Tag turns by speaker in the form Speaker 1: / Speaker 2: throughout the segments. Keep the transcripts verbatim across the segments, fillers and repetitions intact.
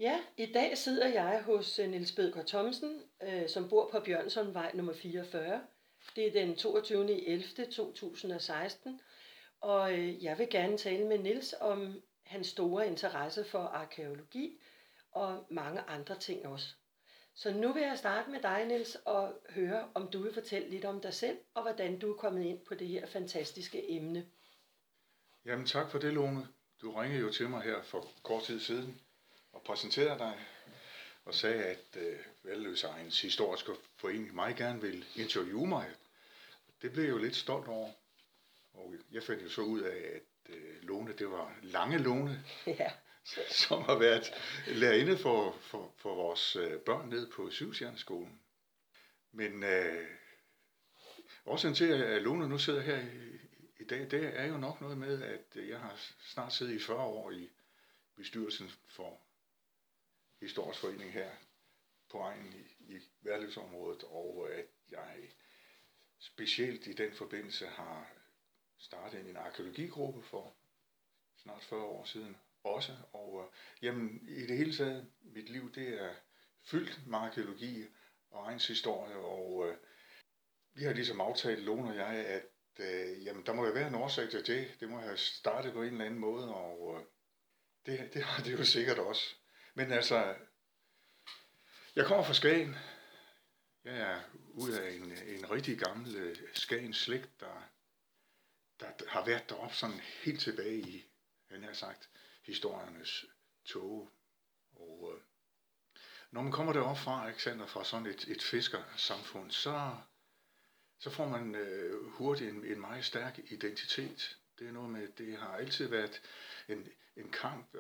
Speaker 1: Ja, i dag sidder jeg hos øh, Niels Bødker Thomsen, øh, som bor på Bjørnsonvej nummer fireogfyrre. Det er den toogtyvende ellevte to tusind og seksten, og øh, jeg vil gerne tale med Niels om hans store interesse for arkæologi og mange andre ting også. Så nu vil jeg starte med dig, Niels, og høre, om du vil fortælle lidt om dig selv, og hvordan du er kommet ind på det her fantastiske emne.
Speaker 2: Jamen tak for det, Lone. Du ringede jo til mig her for kort tid siden og præsenterede dig og sagde, at øh, Værdløse Egns Historiske Forening meget gerne vil interviewe mig. Det blev jeg jo lidt stolt over, og jeg fandt jo så ud af, at øh, Lone, det var Lange Lone,
Speaker 1: Ja.
Speaker 2: som har været lærerinde for, for, for vores øh, børn ned på Syvstjerneskolen. Men øh, også til, at Lone nu sidder her i, i dag, det er jo nok noget med, at jeg har snart siddet i fyrre år i bestyrelsen for Historisk Forening her på egnen i, i Værløsområdet, og at jeg specielt i den forbindelse har startet en arkæologigruppe for snart fyrre år siden også, og jamen, i det hele taget, mit liv, det er fyldt med arkæologi og egens historie, og øh, vi har ligesom aftalt, Lone og jeg, at øh, jamen, der må jo være en årsag til det, det må have startet på en eller anden måde, og øh, det, det har det jo sikkert også. Men altså, jeg kommer fra Skagen. Jeg er ud af en, en rigtig gammel Skagens slægt, der, der har været deroppe sådan helt tilbage i, han har sagt, historiernes tåge. Og øh, når man kommer derop fra, Alexander, fra sådan et, et fiskersamfund, så, så får man øh, hurtigt en, en meget stærk identitet. Det er noget med, det har altid været en, en kamp at,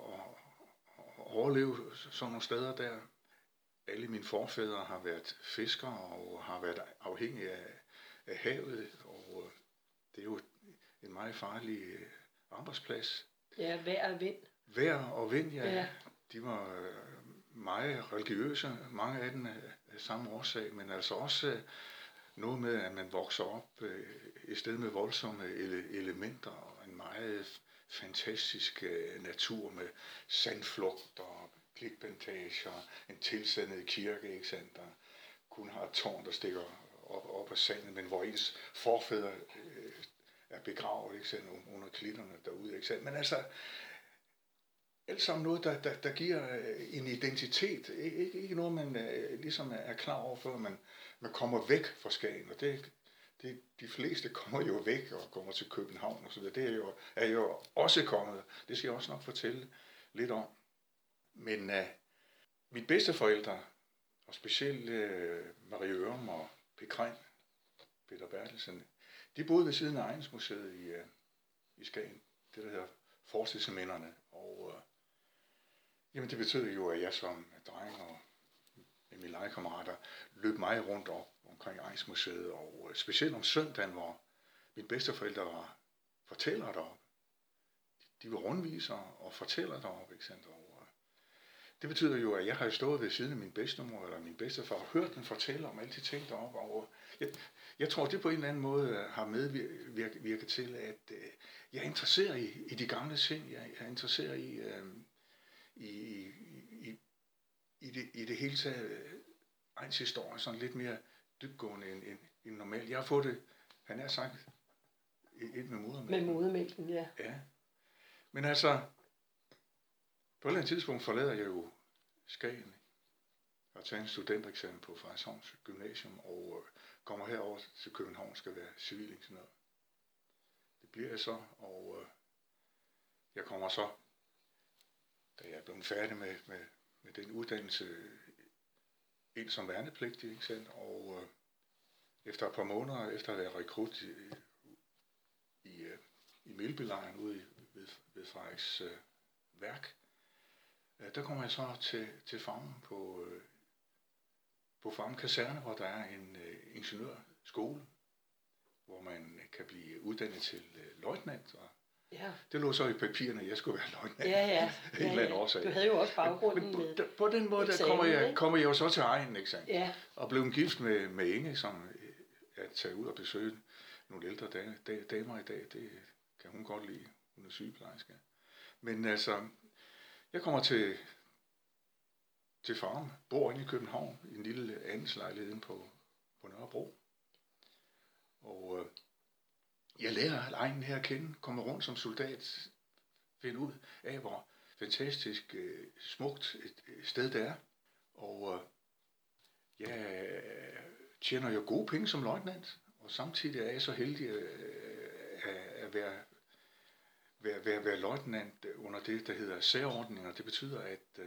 Speaker 2: at overleve sådan nogle steder der. Alle mine forfædre har været fiskere og har været afhængige af, af havet, og det er jo en meget farlig arbejdsplads.
Speaker 1: Ja, vejr og vind.
Speaker 2: Vejr og vind, ja.
Speaker 1: Ja.
Speaker 2: De var meget religiøse, mange af dem af samme årsag, men altså også noget med, at man vokser op et sted med voldsomme elementer og en meget fantastisk natur med sandflugt og klitplantager, en tilsandet kirke, ikke sandt, der kun har et tårn, der stikker op, op af sandet, men hvor ens forfædre øh, er begravet, ikke sandt, under klitterne derude, ikke sandt. Men altså, alt sammen noget, der, der, der giver en identitet, ikke, ikke noget, man øh, ligesom er klar over, før man, man kommer væk fra Skagen, og det, det, de fleste kommer jo væk og kommer til København og så videre. Det er jo, er jo også kommet, det skal jeg også nok fortælle lidt om. Men uh, mine bedsteforældre, og specielt uh, Marie Ørum og Pekren, Peter Bertelsen, de boede ved siden af Egnsmuseet i, uh, i Skagen, det der hedder Fortidsminderne. Og uh, jamen, det betød jo, at jeg som dreng og med mine legekammerater løb meget rundt op omkring Egnsmuseet, og uh, specielt om søndagen, hvor mine bedsteforældre var fortællere deroppe. De var rundvisere og fortællere deroppe, ikke sandt? Det betyder jo, at jeg har stået ved siden af min bedstemor eller min bedstefar og hørt den fortælle om alle de ting deroppe. Og jeg, jeg tror, det på en eller anden måde har medvirket til, at øh, jeg er interesseret i, i de gamle ting. Jeg er interesseret i, øh, i, i, i, det, i det hele taget egns historie, sådan lidt mere dybgående end, end, end normalt. Jeg har fået det, han har sagt, et med modermælken.
Speaker 1: Med modermælken, ja.
Speaker 2: Ja. Men altså, på et eller andet tidspunkt forlader jeg jo Skagen og tager en studentereksamen på Frederikshavns Gymnasium og kommer herover til København, skal være civilingeniør. Det bliver jeg så, og jeg kommer så, da jeg er blevet færdig med, med, med den uddannelse, ind som værnepligtig, ikke sandt? Og efter et par måneder, efter at være rekrut i, i, i Melbylejren ude ved, ved Frederiks værk, der kommer jeg så til, til Farum på, på Farum Kaserne, hvor der er en uh, ingeniørskole, hvor man kan blive uddannet til uh, løjtnant. Og
Speaker 1: ja.
Speaker 2: Det lå så i papirerne, at jeg skulle være løjtnant.
Speaker 1: Ja, ja.
Speaker 2: En eller anden årsag.
Speaker 1: Du havde jo også baggrunden
Speaker 2: men, men
Speaker 1: med
Speaker 2: på, på den måde, der kommer jeg, kommer jeg jo så til egnen, ikke sandt?
Speaker 1: Ja.
Speaker 2: Og blev gift med, med Inge, som at tage ud og besøge nogle ældre damer i dag. Det kan hun godt lide. Hun er sygeplejerske. Men altså, jeg kommer til til farm, bor inde i København i en lille andelslejlighed inde på, på Nørrebro. Og øh, jeg lærer egnen her at kende, kommer rundt som soldat, finder ud af, hvor fantastisk øh, smukt et, et sted det er. Og øh, jeg tjener jo gode penge som løjtnant, og samtidig er jeg så heldig øh, at være, være, være, være løjtnant under det, der hedder særordninger. Det betyder, at øh,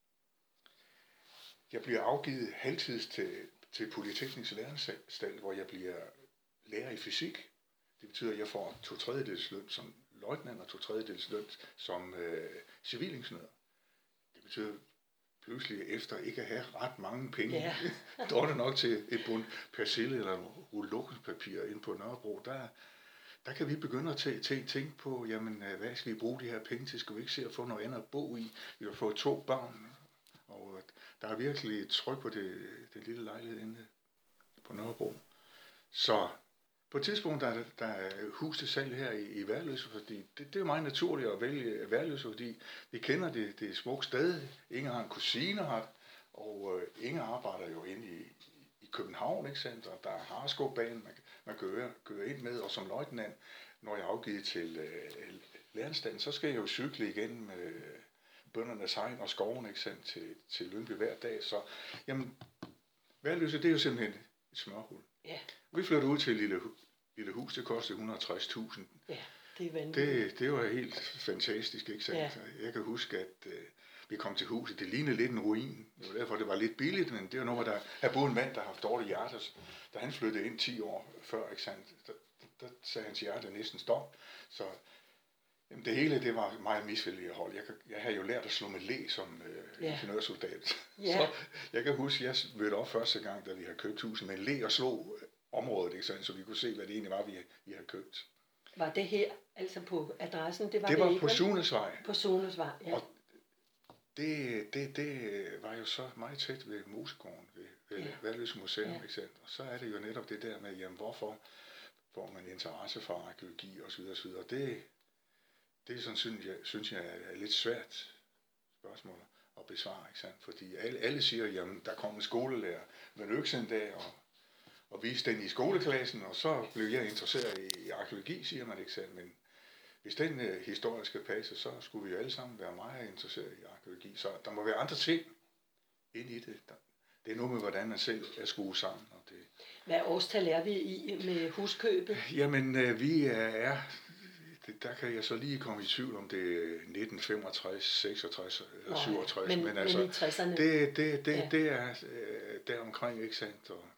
Speaker 2: jeg bliver afgivet halvtids til, til Polyteknisk Læreanstalt, hvor jeg bliver lærer i fysik. Det betyder, at jeg får to tredjedels løn som løjtnant og to tredjedels løn som øh, civilingeniør. Det betyder pludselig efter ikke at have ret mange penge,
Speaker 1: ja.
Speaker 2: der er det nok til et bund persille eller en rulle luksuspapir inde på Nørrebro. Der, der kan vi begynde at tænke, tænke på, jamen, hvad skal vi bruge de her penge til? Skal vi ikke se at få noget andet at bo i? Vi har fået to børn, og der er virkelig et tryk på det, det lille lejlighed inde på Nørrebro. Så på et tidspunkt, der er der er hus til salg her i, i Værløse, fordi det, det er meget naturligt at vælge Værløse, fordi vi kender det, det smukke sted. Inger har en kusine her, og uh, Inger arbejder jo inde i, i København, ikke sandt? Og der er Harskov-banen, man, man kører, kører ind med, og som løjtnant, når jeg er afgivet til uh, læreanstalten, så skal jeg jo cykle igen med bøndernes hegn og skoven, ikke sandt, til, til Lyngby hver dag. Så jamen, Værløse, det er jo simpelthen et smørhul.
Speaker 1: Ja.
Speaker 2: Vi flyttede ud til et lille, lille hus, det kostede et hundrede og tres tusind.
Speaker 1: Ja, det er vanvittigt.
Speaker 2: Det, det var helt fantastisk, ikke sandt? Ja. Jeg kan huske, at øh, vi kom til huset, det lignede lidt en ruin. Det var derfor, det var lidt billigt, men det var noget, der havde boet en mand, der har haft dårligt hjerte. Da han flyttede ind ti år før, ikke sandt? Der, der, der sagde hans hjerte næsten stop. Så jamen, det hele, det var meget misvedligehold. Jeg, jeg havde jo lært at slå med læ som øh, ja. ingeniørsoldat. Ja. Så jeg kan huske, at jeg mødte op første gang, da vi havde købt huset med en læ og slå området, ikke sandt? Så vi kunne se, hvad det egentlig var, vi, vi havde købt.
Speaker 1: Var det her, altså på adressen? Det var,
Speaker 2: det var
Speaker 1: det
Speaker 2: på Sunesvej.
Speaker 1: På Sunesvej, ja.
Speaker 2: Og det, det, det var jo så meget tæt ved Mosegården, ved, ved ja. Værløse Museum, ja. Ikke sandt? Og så er det jo netop det der med, jamen, hvorfor får man interesse for arkeologi osv. osv. Det, det er sådan, synes jeg, synes jeg er lidt svært spørgsmål at besvare, ikke sandt? Fordi alle, alle siger, jamen, der kom en skolelærer med en økse en dag, og og viste den i skoleklassen, og så blev jeg interesseret i, i arkeologi, siger man ikke selv, men hvis den uh, historie skal passe, så skulle vi jo alle sammen være meget interesseret i arkeologi, så der må være andre ting ind i det. Der, det er noget med, hvordan man selv er skruet sammen. Og det.
Speaker 1: Hvad årstal er vi i med huskøbet?
Speaker 2: Jamen, uh, vi er, det, der kan jeg så lige komme i tvivl om det er nitten femogtres, seksogtres eller syvogtres,
Speaker 1: men,
Speaker 2: men altså,
Speaker 1: men i tresserne.
Speaker 2: Det, det, det, ja. det er uh, deromkring, ikke sandt, og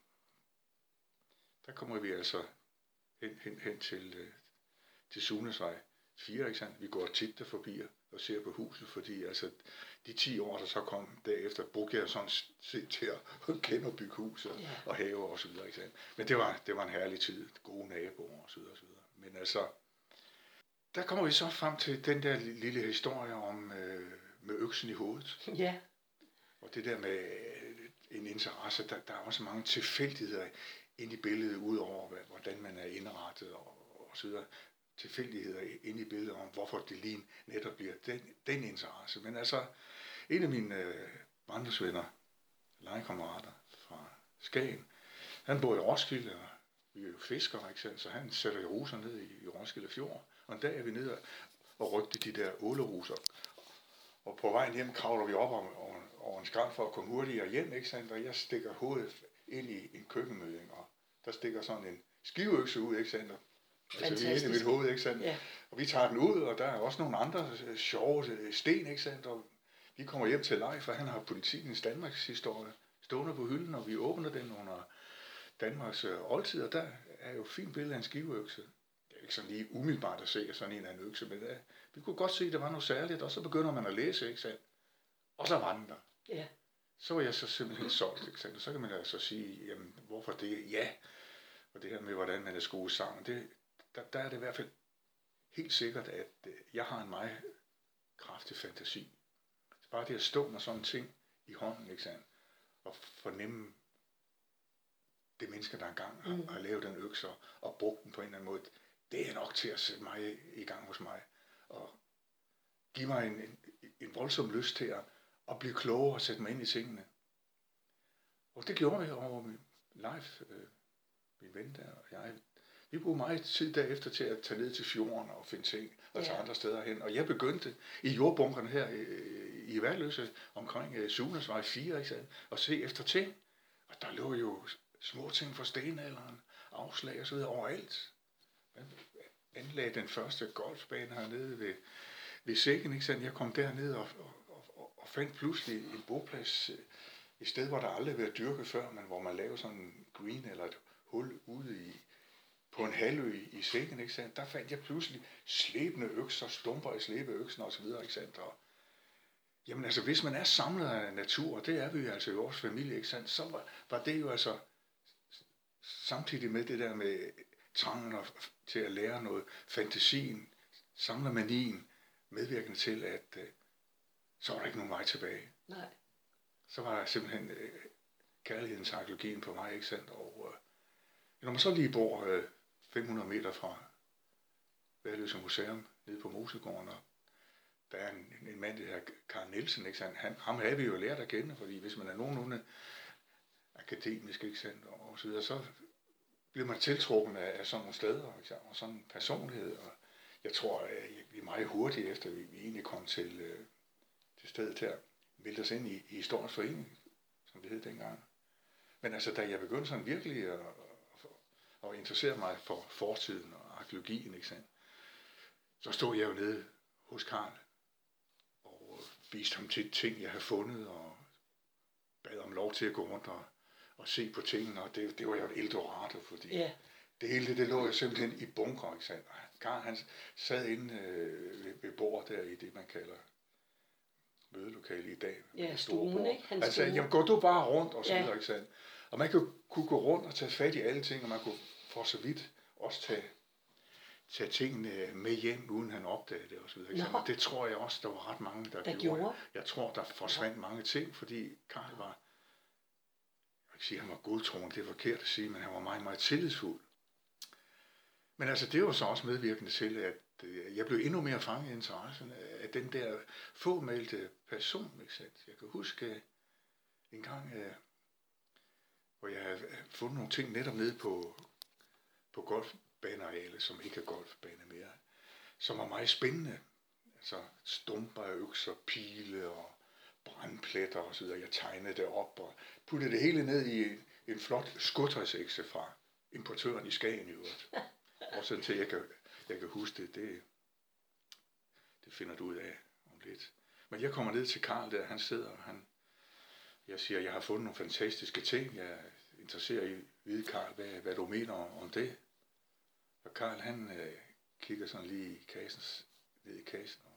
Speaker 2: der kommer vi altså hen, hen, hen til, øh, til Sunesvej fire, ikke sandt? Vi går tit der forbi og ser på huset, fordi altså, de ti år, der så kom derefter, brugte jeg sådan set til at genopbygge huset ja. og have og så videre, ikke sandt? Men det var, det var en herlig tid, gode naboer og så videre, og så videre. Men altså, der kommer vi så frem til den der lille historie om øh, med øksen i hovedet.
Speaker 1: Ja.
Speaker 2: Og det der med øh, en interesse, der, der er også mange tilfældigheder ind i billedet, udover hvordan man er indrettet og, og så videre, tilfældigheder ind i billedet om, hvorfor det lige netop bliver den, den interesse. Men altså, en af mine øh, barndomsvenner, legekammerater fra Skagen, han bor i Roskilde, og vi er jo fiskere, ikke sandt? Så han sætter jo ruser ned i, i Roskilde Fjord, og en dag er vi nede og rygte de der åleruser. Og på vejen hjem kravler vi op over, over en skrant for at komme hurtigere hjem, ikke sandt? Og jeg stikker hovedet ind i en køkkenmøding, og der stikker sådan en skiveøkse ud, ikke sandt? Altså vi er inde i mit hoved, ikke sandt? Ja. Og vi tager den ud, og der er også nogle andre sjove sten, ikke sandt? Og vi kommer hjem til Leif, for han har Politikens Danmarks historie stående på hylden, og vi åbner den under Danmarks oldtid, og der er jo et fint billede af en skiveøkse. Det er ikke sådan lige umiddelbart at se sådan en af en økse, men der, vi kunne godt se, at der var noget særligt, og så begynder man at læse, ikke sandt? Og så var den der.
Speaker 1: Ja.
Speaker 2: Så var jeg så simpelthen solgt, ikke sandt? Så kan man altså sige, jamen, hvorfor det? Ja, og det her med, hvordan man er skruet sammen, det, der, der er det i hvert fald helt sikkert, at jeg har en meget kraftig fantasi. Så bare det at stå med sådan en ting i hånden, ikke sandt? Og fornemme det menneske, der engang har, mm. har lavet den økse og brugt den på en eller anden måde, det er nok til at sætte mig i gang hos mig. Og give mig en, en, en voldsom lyst til at, at blive klogere og sætte mig ind i tingene. Og det gjorde vi over live. Øh, min ven der og jeg. Vi brugte meget tid derefter til at tage ned til fjorden og finde ting og tage
Speaker 1: Ja.
Speaker 2: andre steder hen. Og jeg begyndte i jordbunkerne her i, i Værløse omkring uh, Sunesvej fire, ikke sandt? Og se efter ting. Og der lå jo små ting fra stenalderen, afslag og så videre overalt. Man anlagde den første golfbane hernede ved, ved Sækken, ikke sandt? Jeg kom derned og, og, og, og fandt pludselig en boplads, et sted, hvor der aldrig havde været dyrket før, men hvor man lavede sådan en green eller et hul ude i, på en halvø i, i Sækken, ikke sandt? Der fandt jeg pludselig slæbende økser, stumper i slæbeøksen og så videre, ikke sandt? Og, jamen altså, hvis man er samlet af natur, og det er vi jo altså i vores familie, ikke sandt? Så var, var det jo altså samtidig med det der med trangen til at lære noget, fantasien, samlermanien, medvirkende til, at øh, så var der ikke nogen vej tilbage.
Speaker 1: Nej.
Speaker 2: Så var der simpelthen øh, kærlighedens arkeologien på mig, ikke sandt? Og øh, når man så lige bor øh, fem hundrede meter fra Værløse Museum, nede på Mosegården, og der er en, en mand, der hedder Carl Nielsen, ikke sandt? Han, ham havde vi jo lært at kende, fordi hvis man er nogenlunde akademisk, ikke sandt? Og, og så videre, så bliver man tiltrukket af, af sådan nogle steder, ikke sandt? Og sådan en personlighed, og jeg tror, at vi er meget hurtigt efter, vi, vi egentlig kom til, øh, til stedet her, meldte os ind i, i Historiens Forening, som det hed dengang. Men altså, da jeg begyndte sådan virkelig at, at, at interessere mig for fortiden og arkeologien, ikke sandt? Så stod jeg jo nede hos Carl og viste ham til ting, jeg havde fundet, og bad om lov til at gå rundt og, og se på tingene, og det, det var jo et eldorado, fordi
Speaker 1: Ja.
Speaker 2: det hele det, det lå jo simpelthen i bunker, ikke sandt? Carl, han sad inde øh, ved, ved bordet der i det, man kalder mødelokale i dag.
Speaker 1: Ja, stuen, ikke? Hans
Speaker 2: Han sagde,
Speaker 1: stue.
Speaker 2: jamen gå du bare rundt, og så
Speaker 1: Ja.
Speaker 2: videre, ikke sandt? Og man kunne, kunne gå rundt og tage fat i alle ting, og man kunne for så vidt også tage, tage tingene med hjem, uden han opdagede det, og så videre, ikke sandt?
Speaker 1: Nå.
Speaker 2: Og det tror jeg også, der var ret mange, der,
Speaker 1: Der
Speaker 2: gjorde.
Speaker 1: gjorde.
Speaker 2: Jeg tror, der forsvandt mange ting, fordi Carl var, jeg vil ikke sige, han var godtroende, det er forkert at sige, men han var meget, meget tillidsfuld. Men altså, det var så også medvirkende til, at øh, jeg blev endnu mere fanget i interessen af den der fåmælte person, ikke sandt? Jeg kan huske en gang, øh, hvor jeg havde fundet nogle ting netop nede på, på golfbanearealet, som ikke er golfbane mere, som var meget spændende. Altså stumper af økser, pile og brandpletter og så videre. Jeg tegnede det op og puttede det hele ned i en, en flot skotøjsekse fra importøren i Skagen i øvrigt. Og sådan til, jeg kan, jeg kan huske det, det, det finder du ud af om lidt. Men jeg kommer ned til Carl der, han sidder, og han, jeg siger, jeg har fundet nogle fantastiske ting, jeg er interesseret i at vide, Carl, hvad, hvad du mener om det. Og Carl, han øh, kigger sådan lige i kassen, ned i kassen. Og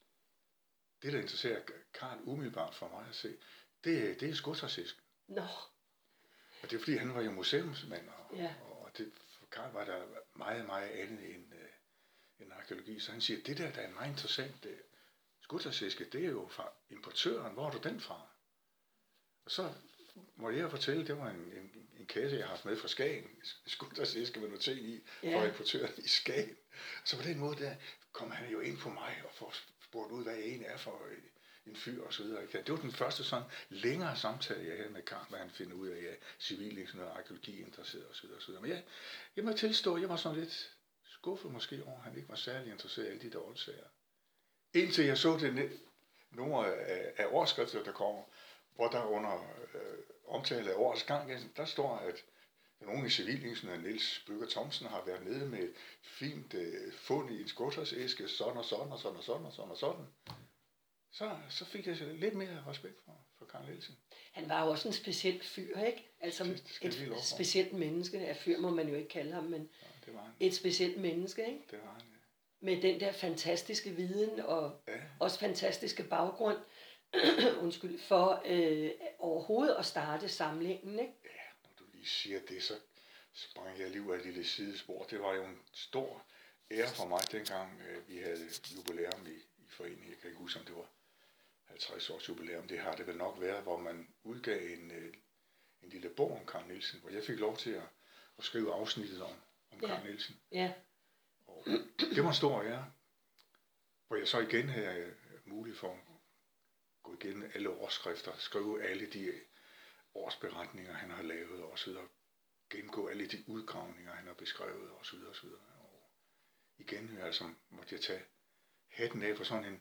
Speaker 2: det, der interesserer Carl umiddelbart for mig at se, det, det er skotøjsæsken.
Speaker 1: Nå.
Speaker 2: Og det er fordi, han var jo museumsmand, og,
Speaker 1: Ja.
Speaker 2: og det, for Carl var der meget, meget andet end, øh, end arkeologi. Så han siger, det der, der er meget interessant, det, skotøjsæske, det er jo fra importøren. Hvor har du den fra? Og så må jeg fortælle, det var en, en, en kasse, jeg har haft med fra Skagen. Skotøjsæske med nogle ting i,
Speaker 1: Ja.
Speaker 2: fra importøren i Skagen. Så på den måde, der kom han jo ind på mig og får spurgt ud, hvad jeg egentlig er for en fyr og så videre. Det var den første sådan længere samtale, jeg havde med Carl, hvad han finder ud af, at civilingeniør og arkeologi interesseret og så videre, og så videre. Men jeg, jeg må tilstå, jeg var sådan lidt skuffet måske over, at han ikke var særlig interesseret i alle de der oldsager. Indtil jeg så det nogle af, af overskrifter, der kommer, hvor der under øh, omtale af årets gang, der står, at nogle af civilingeniører, Niels Bøger Thomsen, har været nede med et fint øh, fund i en skotøjsæske, sådan og sådan og sådan og sådan og sådan og sådan. Så, så fik jeg lidt mere respekt for, for Carl Nielsen.
Speaker 1: Han var jo også en speciel fyr, ikke? Altså
Speaker 2: Det skal jeg lige love
Speaker 1: et
Speaker 2: for.
Speaker 1: specielt menneske. Ja, fyr må man jo ikke kalde ham, men
Speaker 2: Ja, det var han.
Speaker 1: et specielt menneske, ikke?
Speaker 2: Det var han, ja.
Speaker 1: Med den der fantastiske viden og
Speaker 2: Ja.
Speaker 1: også fantastiske baggrund, undskyld, for øh, overhovedet at starte samlingen, ikke?
Speaker 2: Ja, når du lige siger det, så sprang jeg lige ud af et lille sidespor. Det var jo en stor ære for mig, dengang øh, vi havde jubilæum i, i foreningen. Jeg kan ikke huske, om det var halvtreds års jubilæum. Det har det vel nok været, hvor man udgav en, øh, en lille bog om Carl Nielsen, hvor jeg fik lov til at, at skrive afsnittet om, om
Speaker 1: Ja.
Speaker 2: Carl Nielsen.
Speaker 1: Ja,
Speaker 2: Og det var en stor ære, hvor jeg så igen havde mulighed for at gå igennem alle årsskrifter, skrive alle de årsberetninger, han har lavet og så videre. Gennemgå alle de udgravninger, han har beskrevet og så videre og så videre. Og igen, altså, måtte jeg tage hatten af for sådan en,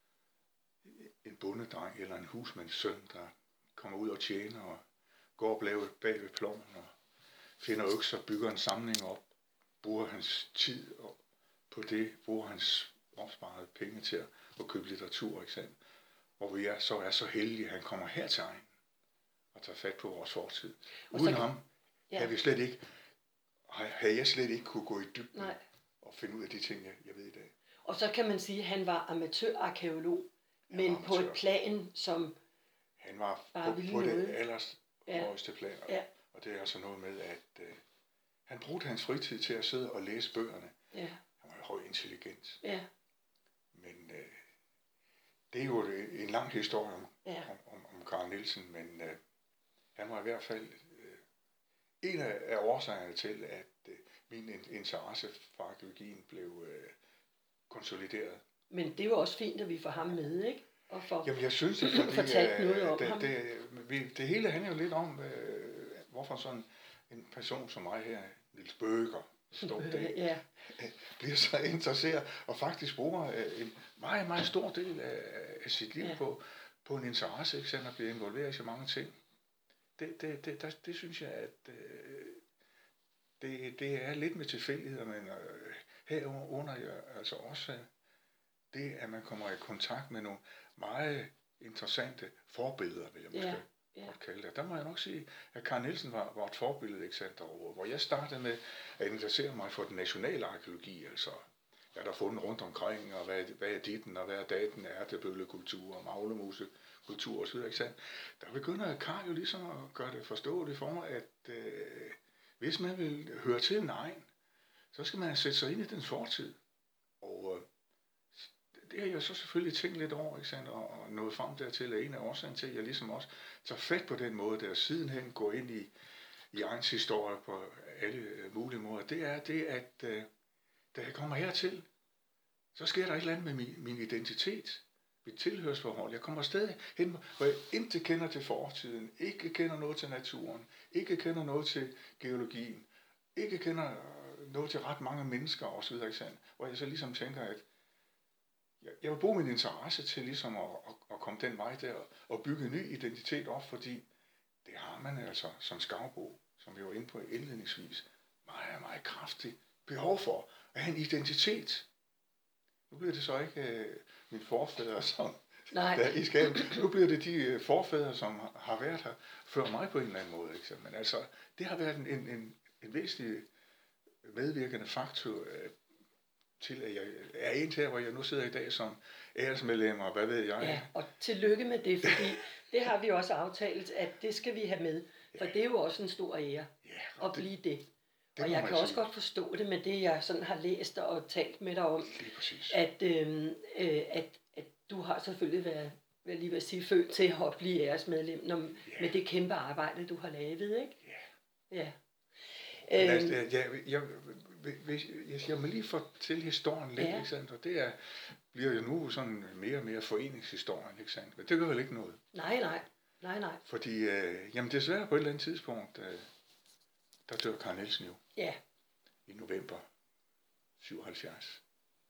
Speaker 2: en bondedreng eller en husmands søn, der kommer ud og tjener og går op bag ved ploven og finder økser, bygger en samling op, bruger hans tid på det, bruger hans opsparede penge til at købe litteratur, ikke sandt? Hvor vi er, så er så heldige, at han kommer her til egen og tager fat på vores fortid. Uden
Speaker 1: så,
Speaker 2: ham
Speaker 1: ja.
Speaker 2: havde vi slet ikke, havde jeg slet ikke kunne gå i dybden
Speaker 1: Nej.
Speaker 2: og finde ud af de ting, jeg, jeg ved i dag.
Speaker 1: Og så kan man sige, at han var amatørarkæolog, men
Speaker 2: var
Speaker 1: på et plan, som
Speaker 2: han var
Speaker 1: bare
Speaker 2: på,
Speaker 1: ville
Speaker 2: på det
Speaker 1: noget.
Speaker 2: allerhøjeste ja. plan.
Speaker 1: Ja.
Speaker 2: Og det er altså noget med, at øh, han brugte hans fritid til at sidde og læse bøgerne.
Speaker 1: Ja.
Speaker 2: Han var høj intelligens.
Speaker 1: Ja.
Speaker 2: Men øh, det er jo en lang historie om,
Speaker 1: ja.
Speaker 2: om, om, om Carl Nielsen, men øh, han var i hvert fald øh, en af, af årsagerne til, at øh, min interesse for arkeologien blev øh, konsolideret.
Speaker 1: Men det er jo også fint, at vi får ham med, ikke? Og får
Speaker 2: Jamen jeg synes det, fordi
Speaker 1: fortalt noget om
Speaker 2: det,
Speaker 1: ham.
Speaker 2: Det, vi, det hele handler jo lidt om, øh, hvorfor sådan en person som mig her, Niels Bøger, står det,
Speaker 1: ja.
Speaker 2: bliver så interesseret og faktisk bruger øh, en meget, meget stor del af, af sit liv ja. på, på en interesse, ikke sandt, og bliver involveret i så mange ting. Det, det, det, det, det synes jeg, at øh, det, det er lidt med tilfældigheder, men øh, herunder jeg altså også øh, det, at man kommer i kontakt med nogle meget interessante forbilleder, vil jeg måske
Speaker 1: ja, ja.
Speaker 2: kalde det. Der må jeg nok sige, at Carl Nielsen var, var et forbillede, ikke sandt, og hvor jeg startede med at interessere mig for den nationale arkeologi, altså hvad der er fundet rundt omkring, og hvad, hvad er ditten, og hvad er daten, ærtebøllekultur, og maglemusekultur osv., ikke sandt. Der begynder Carl jo ligesom at gøre det forståeligt for mig, at øh, hvis man vil høre til en egen, så skal man sætte sig ind i den fortid. Og øh, det har jeg så selvfølgelig tænkt lidt over, ikke sandt, og, og nået frem dertil er en af årsagen til, at jeg ligesom også tager fat på den måde, der sidenhen går ind i, i egens historie på alle øh, mulige måder. Det er det, at øh, da jeg kommer hertil, så sker der et eller andet med min, min identitet, mit tilhørsforhold. Jeg kommer stadig hen, hvor jeg intet kender til fortiden, ikke kender noget til naturen, ikke kender noget til geologien, ikke kender noget til ret mange mennesker osv., ikke sandt? Hvor jeg så ligesom tænker, at jeg vil bruge min interesse til ligesom at, at, at komme den vej der og bygge en ny identitet op, fordi det har man altså som Skaubo, som vi var inde på indledningsvis, meget, meget kraftigt behov for at have en identitet. Nu bliver det så ikke øh, mine forfædre, som
Speaker 1: Nej.
Speaker 2: der i Skagen. Nu bliver det de øh, forfædre, som har været her før mig på en eller anden måde. Ikke? Men altså, det har været en, en, en, en væsentlig medvirkende faktor øh, til, at jeg er en til, hvor jeg nu sidder i dag som æresmedlem, og hvad ved jeg.
Speaker 1: Ja, og tillykke med det, fordi det har vi også aftalt, at det skal vi have med. For ja. Det er jo også en stor ære
Speaker 2: ja,
Speaker 1: at blive det.
Speaker 2: det
Speaker 1: og jeg kan
Speaker 2: sige.
Speaker 1: også godt forstå det med det, jeg sådan har læst og talt med dig om,
Speaker 2: at,
Speaker 1: øh, øh, at, at du har selvfølgelig været, hvad lige vil sige, født til at blive æresmedlem når, yeah. med det kæmpe arbejde, du har lavet, ikke?
Speaker 2: Ja.
Speaker 1: Ja.
Speaker 2: Men altså, jeg, jeg, jeg, jeg, jeg, jeg må lige fortælle historien lidt,
Speaker 1: ja.
Speaker 2: ikke sandt? Og det er, bliver jo nu sådan mere og mere foreningshistorien, ikke sandt? Men det gør vel ikke noget?
Speaker 1: Nej, nej. Nej, nej.
Speaker 2: Fordi, øh, jamen desværre på et eller andet tidspunkt, øh, der dør Carl Nielsen jo.
Speaker 1: Ja.
Speaker 2: I november syvoghalvfjerds.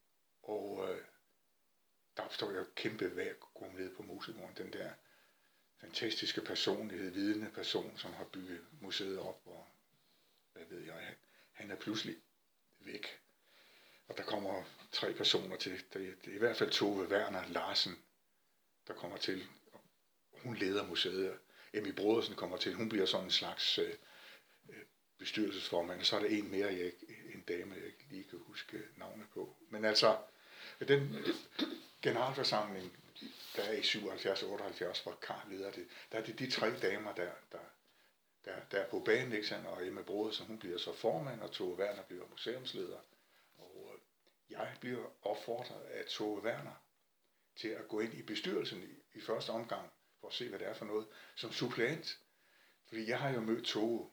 Speaker 2: Og øh, der opstår jo kæmpe vakuum nede på Mosegården. Den der fantastiske personlighed, vidende person, som har bygget museet op, og hvad ved jeg, han, han er pludselig væk. Og der kommer tre personer til. Det, det er i hvert fald Tove Werner Larsen, der kommer til. Hun leder museet. Emmy Brodersen kommer til. Hun bliver sådan en slags øh, bestyrelsesformand. Så er der en mere, jeg, en dame, jeg ikke lige kan huske navnet på. Men altså, den generalforsamling, der er i syvoghalvfjerds otteoghalvfjerds, hvor Carl leder det, der er det de tre damer, der, der, der, der er på banen, ikke sandt? Og Emmy Brodersen, hun bliver så formand, og Tove Werner bliver museumsleder. Og jeg bliver opfordret af Tove Werner til at gå ind i bestyrelsen i, i første omgang, for at se, hvad det er for noget, som suppleant. Fordi jeg har jo mødt Tove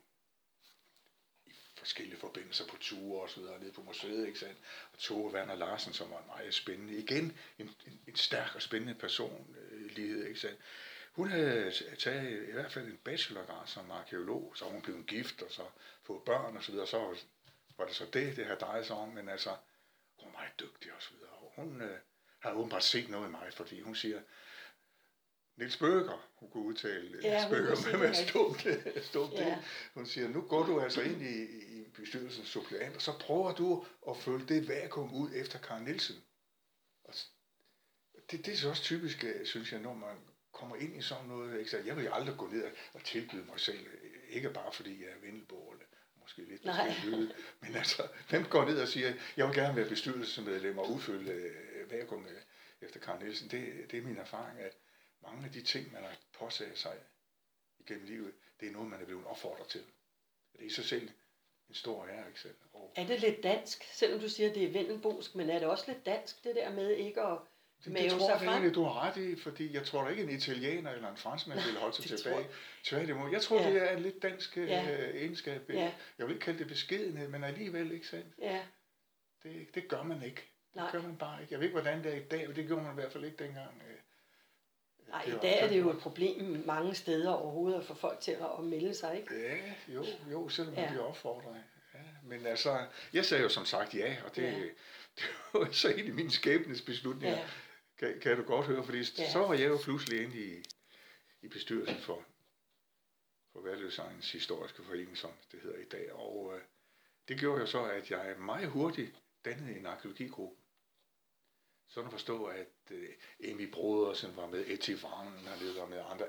Speaker 2: i forskellige forbindelser på ture og så videre, nede på museet, ikke sandt? Og Tove Werner Larsen, som var meget spændende. Igen, en, en, en stærk og spændende person, øh, lighed, ikke sandt? Hun havde taget i hvert fald en bachelorgrad som arkeolog, så hun blev gift, og så fået børn og så videre, så var, var det så det, det her drejede sig om, men altså, hun var meget dygtig og så videre. Hun øh, har åbenbart set noget i mig, fordi hun siger, Niels Bøger, hun kunne udtale
Speaker 1: ja,
Speaker 2: Niels Bøger med at stå det. Stå
Speaker 1: ja.
Speaker 2: det. Hun siger, nu går du altså ind i, i bestyrelsens suppleant, og så prøver du at følge det vakuum ud efter Karen Nielsen. Og det, det er så også typisk, synes jeg, når man kommer ind i sådan noget. Ikke? Så jeg vil aldrig gå ned og tilbyde mig selv, ikke bare fordi jeg er vendelbo, måske lidt lyde, men altså, hvem går ned og siger, jeg vil gerne være bestyrelsesmedlem og udfylde øh, vakuum efter Karen Nielsen. Det, det er min erfaring, at mange af de ting, man har påsaget sig igennem livet, det er noget, man er blevet opfordret til. Det er i sig selv en stor ære, ikke selv? Og
Speaker 1: er det lidt dansk, selvom du siger, at det er vendelbosk, men er det også lidt dansk, det der med ikke at
Speaker 2: det, det tror jeg egentlig, du har ret i, fordi jeg tror da ikke, en italiener eller en franskmand vil holde sig tilbage. Tværtimod. Jeg tror, ja. det er en lidt dansk ja. egenskab. Ja. Jeg vil ikke kalde det beskedenhed, men alligevel, ikke sandt?
Speaker 1: Ja.
Speaker 2: Det, det gør man ikke. Det
Speaker 1: Nej.
Speaker 2: gør man bare ikke. Jeg ved ikke, hvordan det er i dag, men det gjorde man i hvert fald ikke dengang.
Speaker 1: Nej, i dag er det jo et problem mange steder overhovedet at få folk til at melde sig, ikke?
Speaker 2: Ja, jo, jo selvom
Speaker 1: ja.
Speaker 2: man bliver opfordret. Ja, men altså, jeg sagde jo som sagt ja, og det, ja. det var så en af mine skæbnes beslutninger, ja. kan, kan du godt høre, fordi ja. så var jeg jo pludselig inde i, i bestyrelsen for, for Værløsegns Historiske Forening, som det hedder i dag, og øh, det gjorde jo så, at jeg meget hurtigt dannede en arkeologigruppe. Sådan at forstå, at øh, Amy Brodersen var med, Etty Vangen hernede var med, andre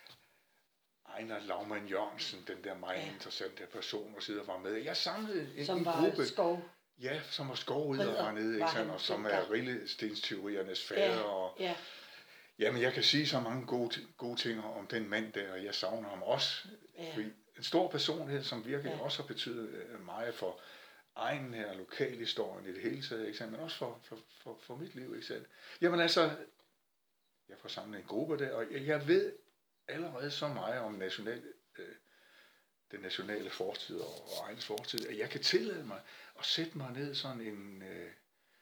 Speaker 2: Ejner Laumann Jørgensen, den der meget ja. interessante person, og sidder var med. Jeg samlede en,
Speaker 1: som
Speaker 2: en
Speaker 1: var
Speaker 2: gruppe.
Speaker 1: Skov.
Speaker 2: Ja, som var skovridder hernede, ikke sandt, og som er rillestensteoriernes fader.
Speaker 1: Ja.
Speaker 2: Og,
Speaker 1: ja.
Speaker 2: Jamen, jeg kan sige så mange gode, gode ting om den mand der, og jeg savner ham også.
Speaker 1: Ja.
Speaker 2: Fordi en stor personlighed, som virkelig ja. også har betydet meget for egen her lokalhistorien i det hele taget, ikke sandt, men også for, for, for, for mit liv, ikke sandt. Jamen altså, jeg får samlet en gruppe der, og jeg ved allerede så meget om national, øh, den nationale fortid og, og egens fortid, at jeg kan tillade mig at sætte mig ned sådan en, øh,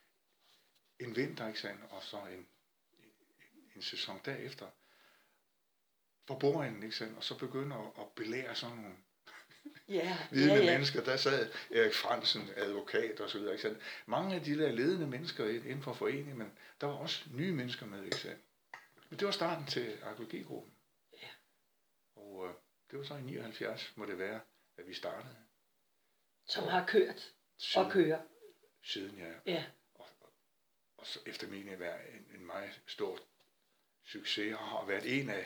Speaker 2: en vinter, ikke sandt, og så en, en, en sæson derefter, for bordenden, ikke sandt, og så begynde at, at belære sådan nogle
Speaker 1: ja,
Speaker 2: vidende
Speaker 1: ja, ja.
Speaker 2: mennesker. Der sad Erik Fransen, advokat og så videre, ikke sandt. Mange af de der ledende mennesker inden for foreningen, men der var også nye mennesker med, ikke sandt. Men det var starten til arkeologigruppen.
Speaker 1: Ja.
Speaker 2: Og øh, det var så i nioghalvfjerds, må det være, at vi startede.
Speaker 1: Som og har kørt
Speaker 2: siden,
Speaker 1: og kører.
Speaker 2: Siden, ja.
Speaker 1: Ja.
Speaker 2: Og, og, og så efter min været en, en meget stor succes, og har været en af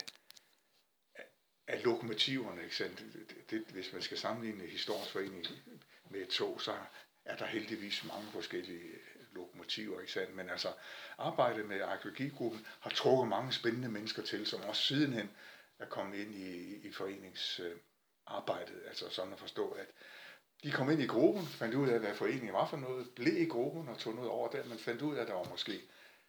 Speaker 2: af lokomotiverne, ikke sandt? Det, det, hvis man skal sammenligne Historisk Forening med et tog, så er der heldigvis mange forskellige lokomotiver, ikke sandt? Men altså, arbejdet med arkeologigruppen har trukket mange spændende mennesker til, som også sidenhen er kommet ind i, i foreningsarbejdet. Altså sådan at forstå, at de kom ind i gruppen, fandt ud af, hvad foreningen var for noget, blev i gruppen og tog noget over der, men fandt ud af, at der var måske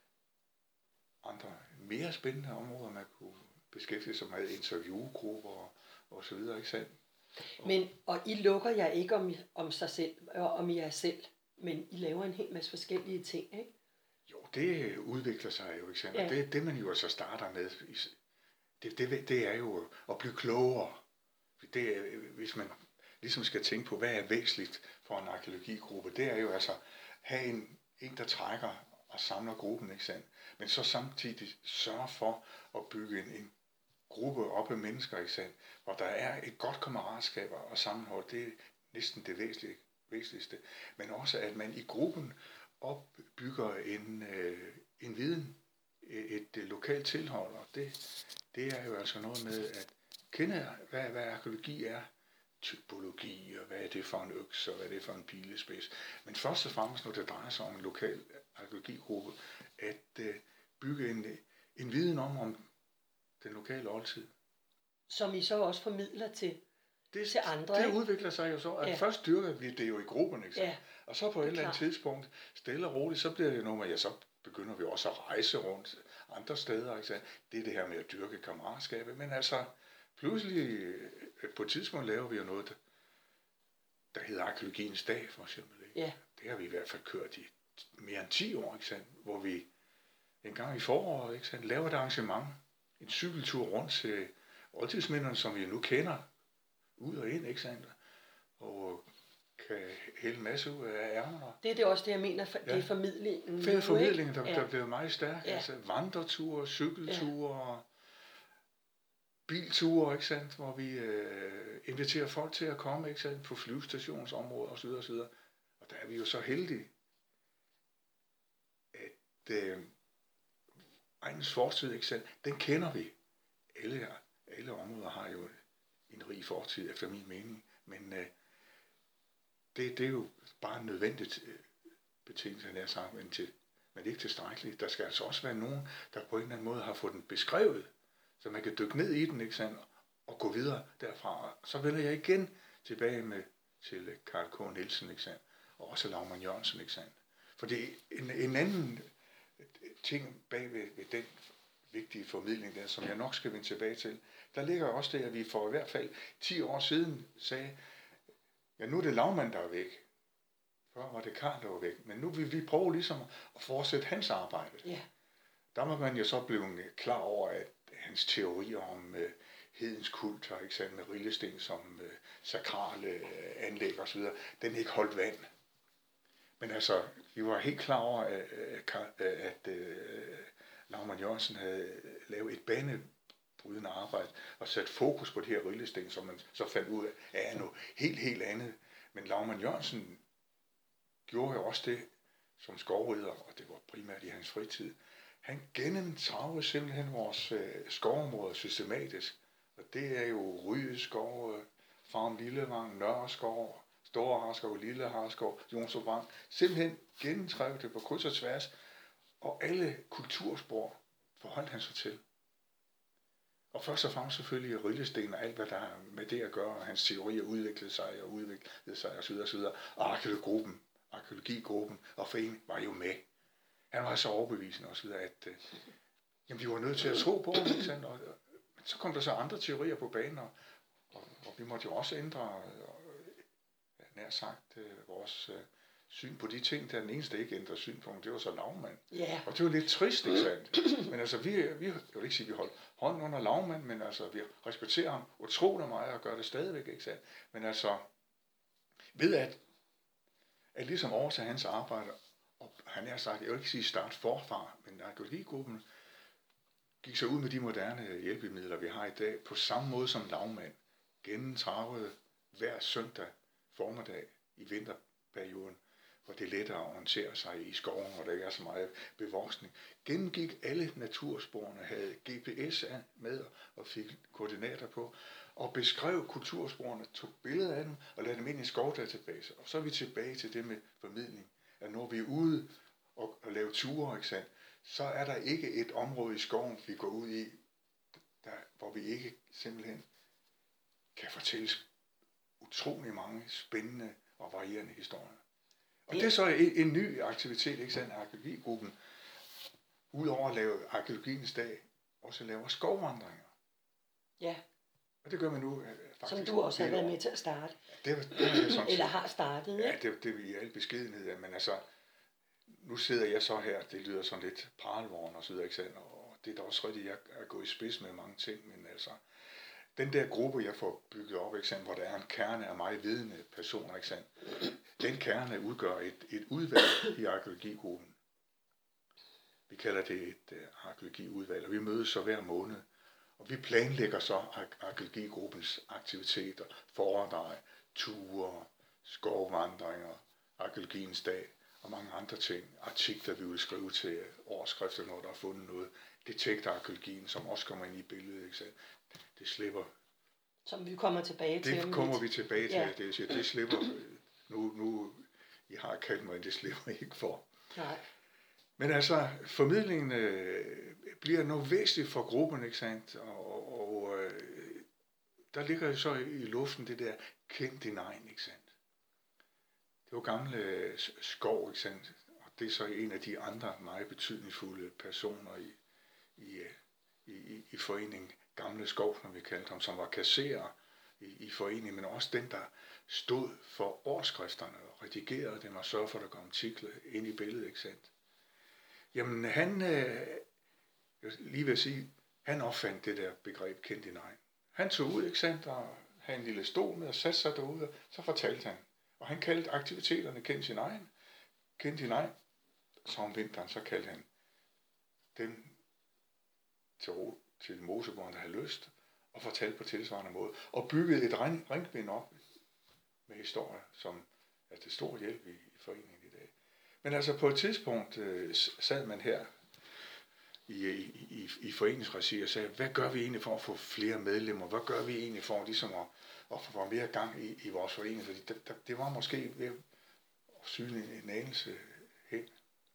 Speaker 2: andre mere spændende områder, man kunne beskæftige sig med, interviewgrupper og, og så videre, ikke sandt? Og
Speaker 1: Men, og I lukker jer ikke om, om sig selv, og om jer selv, men I laver en hel masse forskellige ting, ikke?
Speaker 2: Jo, det udvikler sig jo, ikke sandt?
Speaker 1: Ja.
Speaker 2: Og det, det man jo så starter med, det, det, det er jo at blive klogere. Det er, hvis man ligesom skal tænke på, hvad er væsentligt for en arkeologigruppe, det er jo altså have en, en der trækker og samler gruppen, ikke sandt? Men så samtidig sørge for at bygge en, en gruppe op af mennesker, ikke sandt? Hvor der er et godt kammeratskab og sammenhold, det er næsten det væsentlige, væsentligste. Men også, at man i gruppen opbygger en, øh, en viden, et, et lokalt tilhold, og det, det er jo altså noget med at kende, hvad, hvad arkeologi er, typologi, og hvad er det for en øks, og hvad er det for en pilespids. Men først og fremmest, når det drejer sig om en lokal arkeologigruppe, at øh, bygge en, en viden om, om den lokale oldtid.
Speaker 1: Som I så også formidler til,
Speaker 2: det,
Speaker 1: til andre,
Speaker 2: Det
Speaker 1: ikke?
Speaker 2: udvikler sig jo så, at
Speaker 1: ja.
Speaker 2: først dyrker vi det jo i gruppen, ikke?
Speaker 1: Ja.
Speaker 2: Og så på et eller andet
Speaker 1: klart.
Speaker 2: tidspunkt, stille og roligt, så bliver det noget med, ja, så begynder vi også at rejse rundt andre steder, ikke? Det er det her med at dyrke kammeratskabet, men altså, pludselig på et tidspunkt laver vi jo noget, der, der hedder Arkeologiens Dag, for eksempel. Ikke?
Speaker 1: Ja.
Speaker 2: Det har vi i hvert fald kørt i mere end ti år, ikke sandt? Hvor vi en gang i foråret, ikke sandt, laver et arrangement en cykeltur rundt til oldtidsminderne, som vi nu kender, ud og ind, ikke sandt? Og kan hælde en masse ud af ærmerne.
Speaker 1: Det er det også det, jeg mener, for, ja. Det er formidlingen.
Speaker 2: Det er formidlingen, der,
Speaker 1: ja.
Speaker 2: der bliver meget stærk.
Speaker 1: Ja.
Speaker 2: Altså vandreture, cykelture, ja. bilture, ikke sandt? Hvor vi øh, inviterer folk til at komme, ikke sandt? På flyvestationsområder osv. osv. Og der er vi jo så heldige, at øh, egens fortid, ikke sandt? Den kender vi. Alle, alle områder har jo en rig fortid, efter min mening. Men øh, det, det er jo bare en nødvendigt øh, betingelse, han har sagt, men, til, men ikke tilstrækkeligt. Der skal altså også være nogen, der på en eller anden måde har fået den beskrevet, så man kan dykke ned i den, ikke sandt? Og gå videre derfra. Så vender jeg igen tilbage med til Carl K. Nielsen, ikke sandt? Og også Loumann Jørgensen, ikke sandt? For det er en, en anden ting bag ved, ved den vigtige formidling der, som jeg nok skal vende tilbage til. Der ligger også det, at vi for i hvert fald ti år siden sagde, ja, nu er det Loumann, der er væk. Før var det Carl, der var væk. Men nu vil vi prøve ligesom at fortsætte hans arbejde.
Speaker 1: Ja. Der
Speaker 2: var man jo så blevet klar over, at hans teorier om uh, hedens kulter, ikke sandt, med rillesten som uh, sakrale uh, anlæg osv., den ikke holdt vand. Men altså, vi var helt klar over, at, at uh, Loumann Jørgensen havde lavet et banebrydende arbejde og sat fokus på de her rillesten, som man så fandt ud af er noget helt, helt andet. Men Loumann Jørgensen gjorde jo også det som skovrider, og det var primært i hans fritid. Han gennemtravede simpelthen vores øh, skovområder systematisk. Og det er jo Ryge skov, øh, Farm Lillevang, Nørre skov, Store Harskov, Lille Harskov, Jonsrup Vang. Simpelthen gennemtravede det på kryds og tværs. Og alle kulturspor forholdt han sig til. Og først og fremmest selvfølgelig rillesten og alt, hvad der har med det at gøre. Hans teorier udviklede sig og udviklede sig osv. osv. Og arkeologigruppen, arkeologigruppen og foreningen var jo med. Han var så overbevisende også, at øh, jamen, vi var nødt til at tro på ham, ikke sandt? Og, og, men så kom der så andre teorier på banen, og, og, og vi måtte jo også ændre, og, ja, nær sagt, øh, vores øh, syn på de ting, der den eneste ikke ændrede synspunkt, det var så Loumann.
Speaker 1: Yeah.
Speaker 2: Og det var lidt trist, ikke sandt? Men altså, vi, vi jeg vil ikke sige, at vi holdt hånden under Loumann, men altså, vi respekterer ham utrolig meget og gør det stadigvæk, ikke sandt? Men altså, ved at, at ligesom overtage hans arbejde, og han har sagt, jeg vil ikke sige start forfra, men arkeologigruppen gik så ud med de moderne hjælpemidler, vi har i dag, på samme måde som Loumann, gennemtravede hver søndag formiddag i vinterperioden, hvor det er lettere at orientere sig i skoven, hvor der ikke er så meget bevoksning. Gennemgik alle natursporene, havde G P S med og fik koordinater på, og beskrev kultursporene, tog billeder af dem og lagde dem ind i skovdatabase. Og så er vi tilbage til det med formidling, at når vi er ude og, og laver ture, ikke sandt, så er der ikke et område i skoven, vi går ud i, der, hvor vi ikke simpelthen kan fortælle utrolig mange spændende og varierende historier. Og det er så en, en ny aktivitet, ikke sandt, arkeologigruppen, udover at lave arkeologiens dag, også laver skovvandringer.
Speaker 1: Ja.
Speaker 2: Og det gør man nu faktisk.
Speaker 1: Som du også har været med til at starte.
Speaker 2: Det, det, det er sådan,
Speaker 1: eller har startet, ikke?
Speaker 2: Ja, det, det er i al beskedenhed, men altså, nu sidder jeg så her, det lyder sådan lidt pralvogn og så videre, ikke sandt, og det er da også rigtigt, jeg er gået i spids med mange ting, men altså, den der gruppe, jeg får bygget op, ikke sandt, hvor der er en kerne af meget vidende personer, ikke sandt, den kerne udgør et, et udvalg i arkeologigruppen. Vi kalder det et uh, arkeologiudvalg, og vi mødes så hver måned. Og vi planlægger så arkeologigruppens aktiviteter, foredrag, ture, skovvandringer, arkeologiens dag og mange andre ting. Artikler, vi vil skrive til overskrifter, når der er fundet noget. Detektorarkeologien, som også kommer ind i billedet, ikke sandt? Det slipper.
Speaker 1: Som vi kommer tilbage til.
Speaker 2: Det kommer vi tilbage til.
Speaker 1: Ja.
Speaker 2: Det, det slipper. Nu, nu I har kaldt mig, det slipper I ikke for.
Speaker 1: Nej.
Speaker 2: Men altså, formidlingen øh, bliver noget væsentligt for gruppen, ikke sandt? Og, og øh, der ligger jo så i, i luften det der, kend din egen, ikke sandt? Det var gamle Skov, ikke sandt? Og det er så en af de andre meget betydningsfulde personer i, i, i, i foreningen Gamle Skov, når vi kaldte ham, som var kasserer i, i foreningen, men også den, der stod for overskrifterne og redigerede dem og sørgede for, at der kom artikler ind i billedet, ikke sandt? Jamen han, øh, jeg lige vil sige, han opfandt det der begreb kendt din egen. Han tog ud, ikke sandt, og havde en lille stol med og satte sig derude, og så fortalte han. Og han kaldte aktiviteterne kendt sin egen, kendt din egen. Så om vinteren, så kaldte han dem til, ro, til Mosegården, der havde lyst, og fortalte på tilsvarende måde. Og byggede et ring, ringbind op med historier, som er til stor hjælp i, i foreningen i dag. Men altså på et tidspunkt øh, sad man her i, i, i, i foreningsregi og sagde, hvad gør vi egentlig for at få flere medlemmer? Hvad gør vi egentlig for ligesom at, at få mere gang i, i vores forening? Fordi det, det, det var måske ved at syne en anelse hen.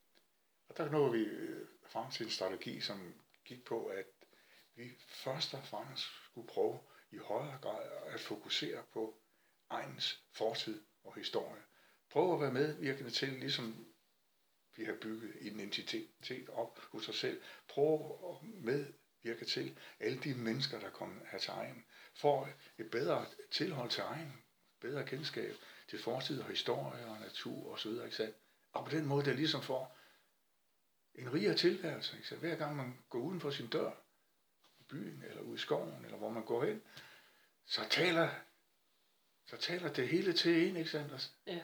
Speaker 2: Og der nåede vi frem til en strategi, som gik på, at vi først og fremmest skulle prøve i højere grad at fokusere på egens fortid og historie. Prøve at være medvirkende til, ligesom vi har bygget en identitet op hos os selv. Prøve at medvirke til alle de mennesker, der kommer her til egen, får et bedre tilhold til egen, bedre kendskab til fortid og historie og natur osv. Og på den måde, der ligesom får en rigere tilværelse. Ikke? Så hver gang man går uden for sin dør, i byen eller ude i skoven, eller hvor man går hen, så taler, så taler det hele til en, ikke sandt?
Speaker 1: Ja.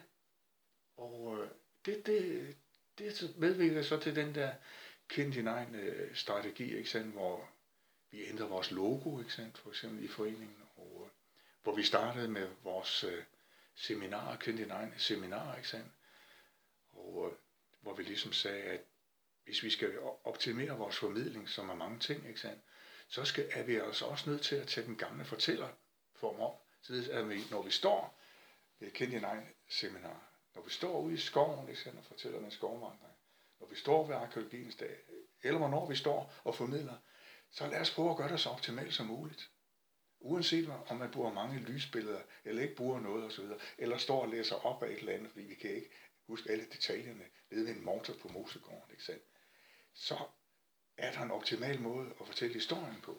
Speaker 2: Og øh, det, det, det medvirker så til den der kend din egen øh, strategi, ikke sandt? Hvor vi ændrer vores logo, ikke sandt? For eksempel i foreningen, og øh, hvor vi startede med vores øh, seminarer, kend din egen seminarer, ikke sandt? Og øh, hvor vi ligesom sagde, at hvis vi skal optimere vores formidling, som er mange ting, ikke sandt, så skal, er vi altså også nødt til at tage den gamle fortællerform op. Så at vi, når vi står ved kend din egen seminar, når vi står ude i skoven, ikke sandt, og fortæller en skovvandring, når vi står ved arkæologiens dag, eller hvornår vi står og formidler, så lad os prøve at gøre det så optimalt som muligt. Uanset om man bruger mange lysbilleder, eller ikke bruger noget osv., eller står og læser op af et eller andet, fordi vi kan ikke huske alle detaljerne nede ved en monter på Mosegården, ikke sandt? Så er der en optimal måde at fortælle historien på.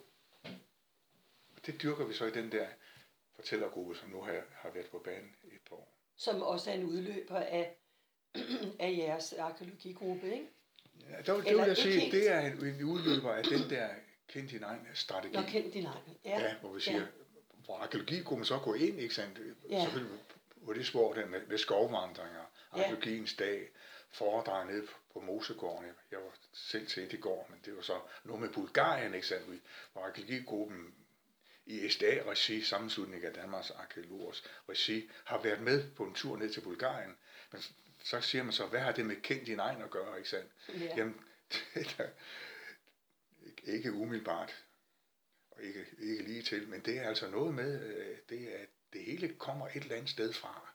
Speaker 2: Og det dyrker vi så i den der fortællergruppe, som nu har, har været på banen et par år.
Speaker 1: Som også er en udløber af, af jeres arkeologigruppe, ikke?
Speaker 2: Ja, der, det vil jeg sige, det er en, en udløber af den der kend din egen strategi.
Speaker 1: Nå, kend din egen, ja.
Speaker 2: Ja, hvor vi siger, ja. Hvor arkeologigruppen så går ind, ikke sandt?
Speaker 1: Ja.
Speaker 2: Selvfølgelig på det spor der med, med skovvandringer, arkeologiens dag, foredrag nede på, på Mosegården. Jeg var selv til det i går, men det var så noget med Bulgarien, ikke sandt? Hvor arkeologigruppen i S D A-regi, sammenslutning af Danmarks arkeologers regi, har været med på en tur ned til Bulgarien. Men så siger man så, hvad har det med kendt din egen at gøre, ikke sandt?
Speaker 1: Ja.
Speaker 2: Jamen, det er ikke umiddelbart, og ikke, ikke lige til, men det er altså noget med, det er, at det hele kommer et eller andet sted fra.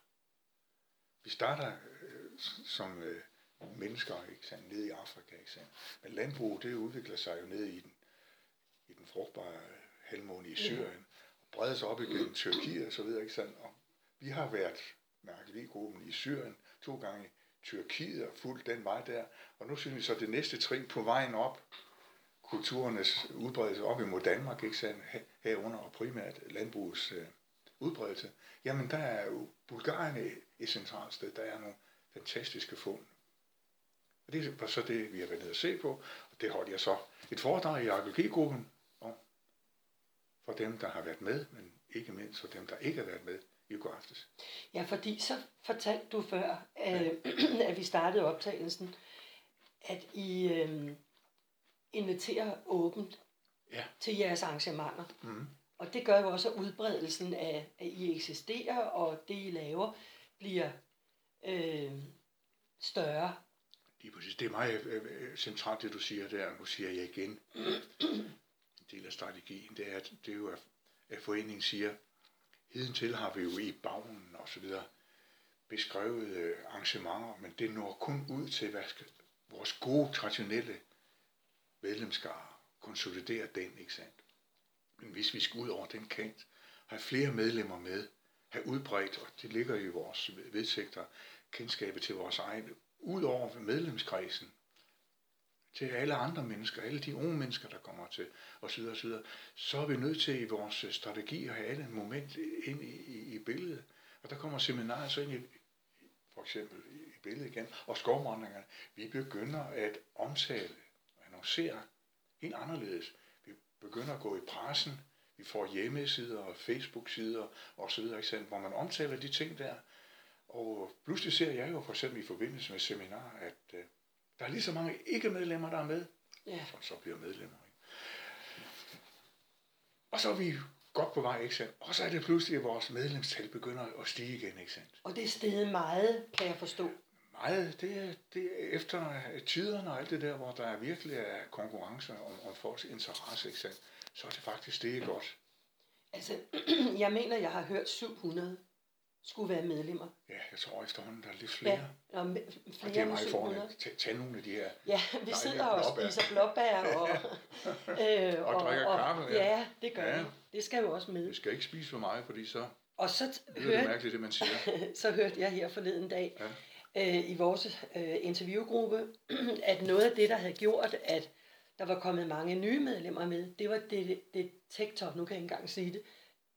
Speaker 2: Vi starter øh, som øh, mennesker, ikke sandt, nede i Afrika, ikke sandt? Men landbrug, det udvikler sig jo ned i den, i den frugtbare halvmåne i Syrien, og breder sig op igennem Tyrkiet og så videre, ikke sandt? Og vi har været med arkeologigruppen i Syrien to gange i Tyrkiet og fulgt den vej der, og nu synes vi så det næste trin på vejen op, kulturernes udbredelse op imod Danmark, ikke sandt? Herunder og primært landbrugets øh, udbredelse. Jamen der er jo Bulgarien et centralt sted, der er nogle fantastiske fund. Og det var så det, vi har været nede at se på, og det holdt jeg så et foredrag i arkeologigruppen om, for dem, der har været med, men ikke mindst for dem, der ikke har været med i går aftes.
Speaker 1: Ja, fordi så fortalte du før, at, at vi startede optagelsen, at I øh, inviterer åbent
Speaker 2: ja.
Speaker 1: til jeres arrangementer.
Speaker 2: Mm-hmm. Og
Speaker 1: det gør jo også, at udbredelsen af, at I eksisterer, og det I laver, bliver øh, større.
Speaker 2: Lige præcis. Det er meget øh, centralt, det du siger der. Nu siger jeg igen, en del af strategien, det er, at det er jo, at foreningen siger, hidentil har vi jo i bagnen og så videre beskrevet øh, arrangementer, men det når kun ud til, hvad skal, vores gode, traditionelle medlemskare, konsolidere den, ikke sandt? Men hvis vi skal ud over den kant, have flere medlemmer med, have udbredt, og det ligger i vores vedtægter, kendskabet til vores egen, ud over medlemskredsen, til alle andre mennesker, alle de unge mennesker, der kommer til, osv. osv., så er vi nødt til i vores strategi at have alle moment ind i, i, i billedet. Og der kommer seminarer så ind i, for eksempel i billedet igen, og skovvandringerne. Vi begynder at omtale og annoncere helt anderledes. Vi begynder at gå i pressen. Vi får hjemmesider og Facebook-sider osv., hvor man omtaler de ting der. Og pludselig ser jeg jo for eksempel i forbindelse med seminar, at øh, der er lige så mange ikke-medlemmer, der er med,
Speaker 1: Ja.
Speaker 2: som så bliver medlemmer. Ikke? Og så er vi godt på vej, ikke sandt? Og så er det pludselig, at vores medlemstal begynder at stige igen, ikke sandt?
Speaker 1: Og det er steget meget, kan jeg forstå.
Speaker 2: Meget, det er, det er efter tiderne og alt det der, hvor der virkelig er konkurrence om, om folks interesse, ikke sandt? Så er det faktisk steget godt.
Speaker 1: Altså, jeg mener, jeg har hørt syv hundrede skulle være medlemmer.
Speaker 2: Ja, jeg tror efterhånden, der er lidt flere.
Speaker 1: Ja, og flere
Speaker 2: og det er
Speaker 1: end
Speaker 2: meget
Speaker 1: syv hundrede.
Speaker 2: fornemt. Tag, tag nogle af de her.
Speaker 1: Ja, vi
Speaker 2: dejlige
Speaker 1: sidder og
Speaker 2: blåbær.
Speaker 1: spiser blåbær og, øh,
Speaker 2: Og drikker kaffe, ja.
Speaker 1: Ja, det gør
Speaker 2: Ja.
Speaker 1: vi. Det skal jo også med.
Speaker 2: Vi skal ikke spise for meget, fordi så
Speaker 1: Og så t-
Speaker 2: lyder det
Speaker 1: hørte,
Speaker 2: mærkeligt, det man siger.
Speaker 1: så hørte jeg her forleden dag
Speaker 2: Ja.
Speaker 1: øh, i vores øh, interviewgruppe, at noget af det, der havde gjort, at der var kommet mange nye medlemmer med, det var det, detektor, nu kan jeg ikke engang sige det,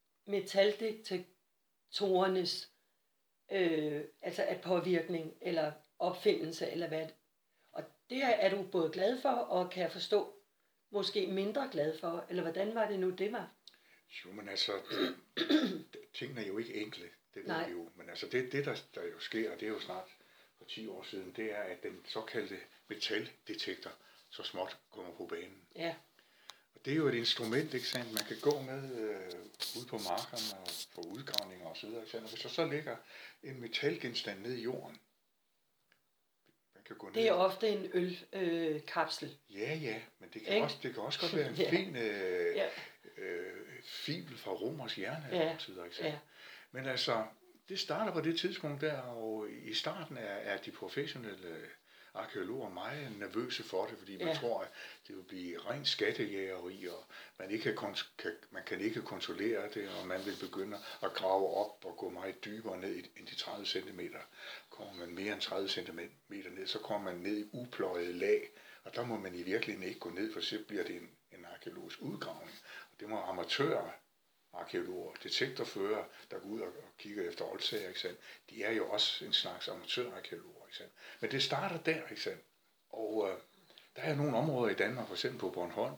Speaker 1: metaldetektorernes øh, altså at påvirkning eller opfindelse eller hvad. Og det er, er du både glad for og kan jeg forstå måske mindre glad for, eller hvordan var det nu det var?
Speaker 2: Jo, men altså, tingene er jo ikke enkle, det ved
Speaker 1: Nej.
Speaker 2: vi jo. Men altså, det, det der, der jo sker, og det er jo snart for ti år siden, det er, at den såkaldte metaldetektor så småt kommer på banen.
Speaker 1: Ja,
Speaker 2: Og det er jo et instrument, ikke sandt, man kan gå med øh, ud på markerne og få udgravninger og så videre, ikke sandt? Og hvis der så ligger en metalgenstand ned i jorden, man kan gå ned.
Speaker 1: det er ofte en ølkapsel. Øh, kapsel.
Speaker 2: Ja, ja, men det kan,
Speaker 1: Ikke?
Speaker 2: også, det kan også godt være en
Speaker 1: Ja.
Speaker 2: fin øh,
Speaker 1: Ja.
Speaker 2: øh, fibel fra romersk hjerne,
Speaker 1: Ja.
Speaker 2: og så videre, ikke sandt?
Speaker 1: Ja.
Speaker 2: Men altså, det starter på det tidspunkt der, og i starten er, er de professionelle arkeologer meget nervøse for det, fordi man
Speaker 1: Ja.
Speaker 2: tror, at det vil blive rent skattejægeri, og man, ikke kan, kon- kan, man kan ikke kontrollere det, og man vil begynde at grave op og gå meget dybere ned end de tredive centimeter. Kommer man mere end tredive centimeter ned, så kommer man ned i upløjede lag, og der må man i virkeligheden ikke gå ned, for så bliver det en, en arkeologisk udgravning. Og det må amatører arkeologer, detektorfører, der går ud og, og kigger efter oldsager, ikke sandt? De er jo også en slags amatørarkeologer, ikke sandt? Men det starter der, ikke sandt? Og øh, der er nogle områder i Danmark, for eksempel på Bornholm,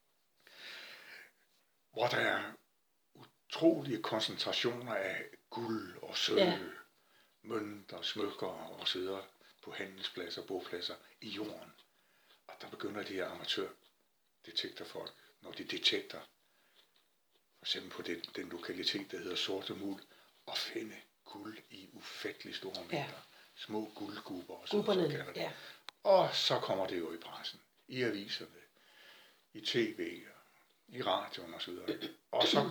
Speaker 2: hvor der er utrolige koncentrationer af guld og sølv,
Speaker 1: Ja.
Speaker 2: mønter, smykker og så videre på handelspladser, bopladser i jorden. Og der begynder de her amatørdetektorfolk, når de detekter for eksempel på den, den lokalitet, der hedder Sorte Muld, og finde guld i ufattelig store mængder.
Speaker 1: Ja.
Speaker 2: Små guldguber og sådan noget, så kalder det.
Speaker 1: ja.
Speaker 2: Og så kommer det jo i pressen, i aviserne, i tv, i radioen og så videre. Og så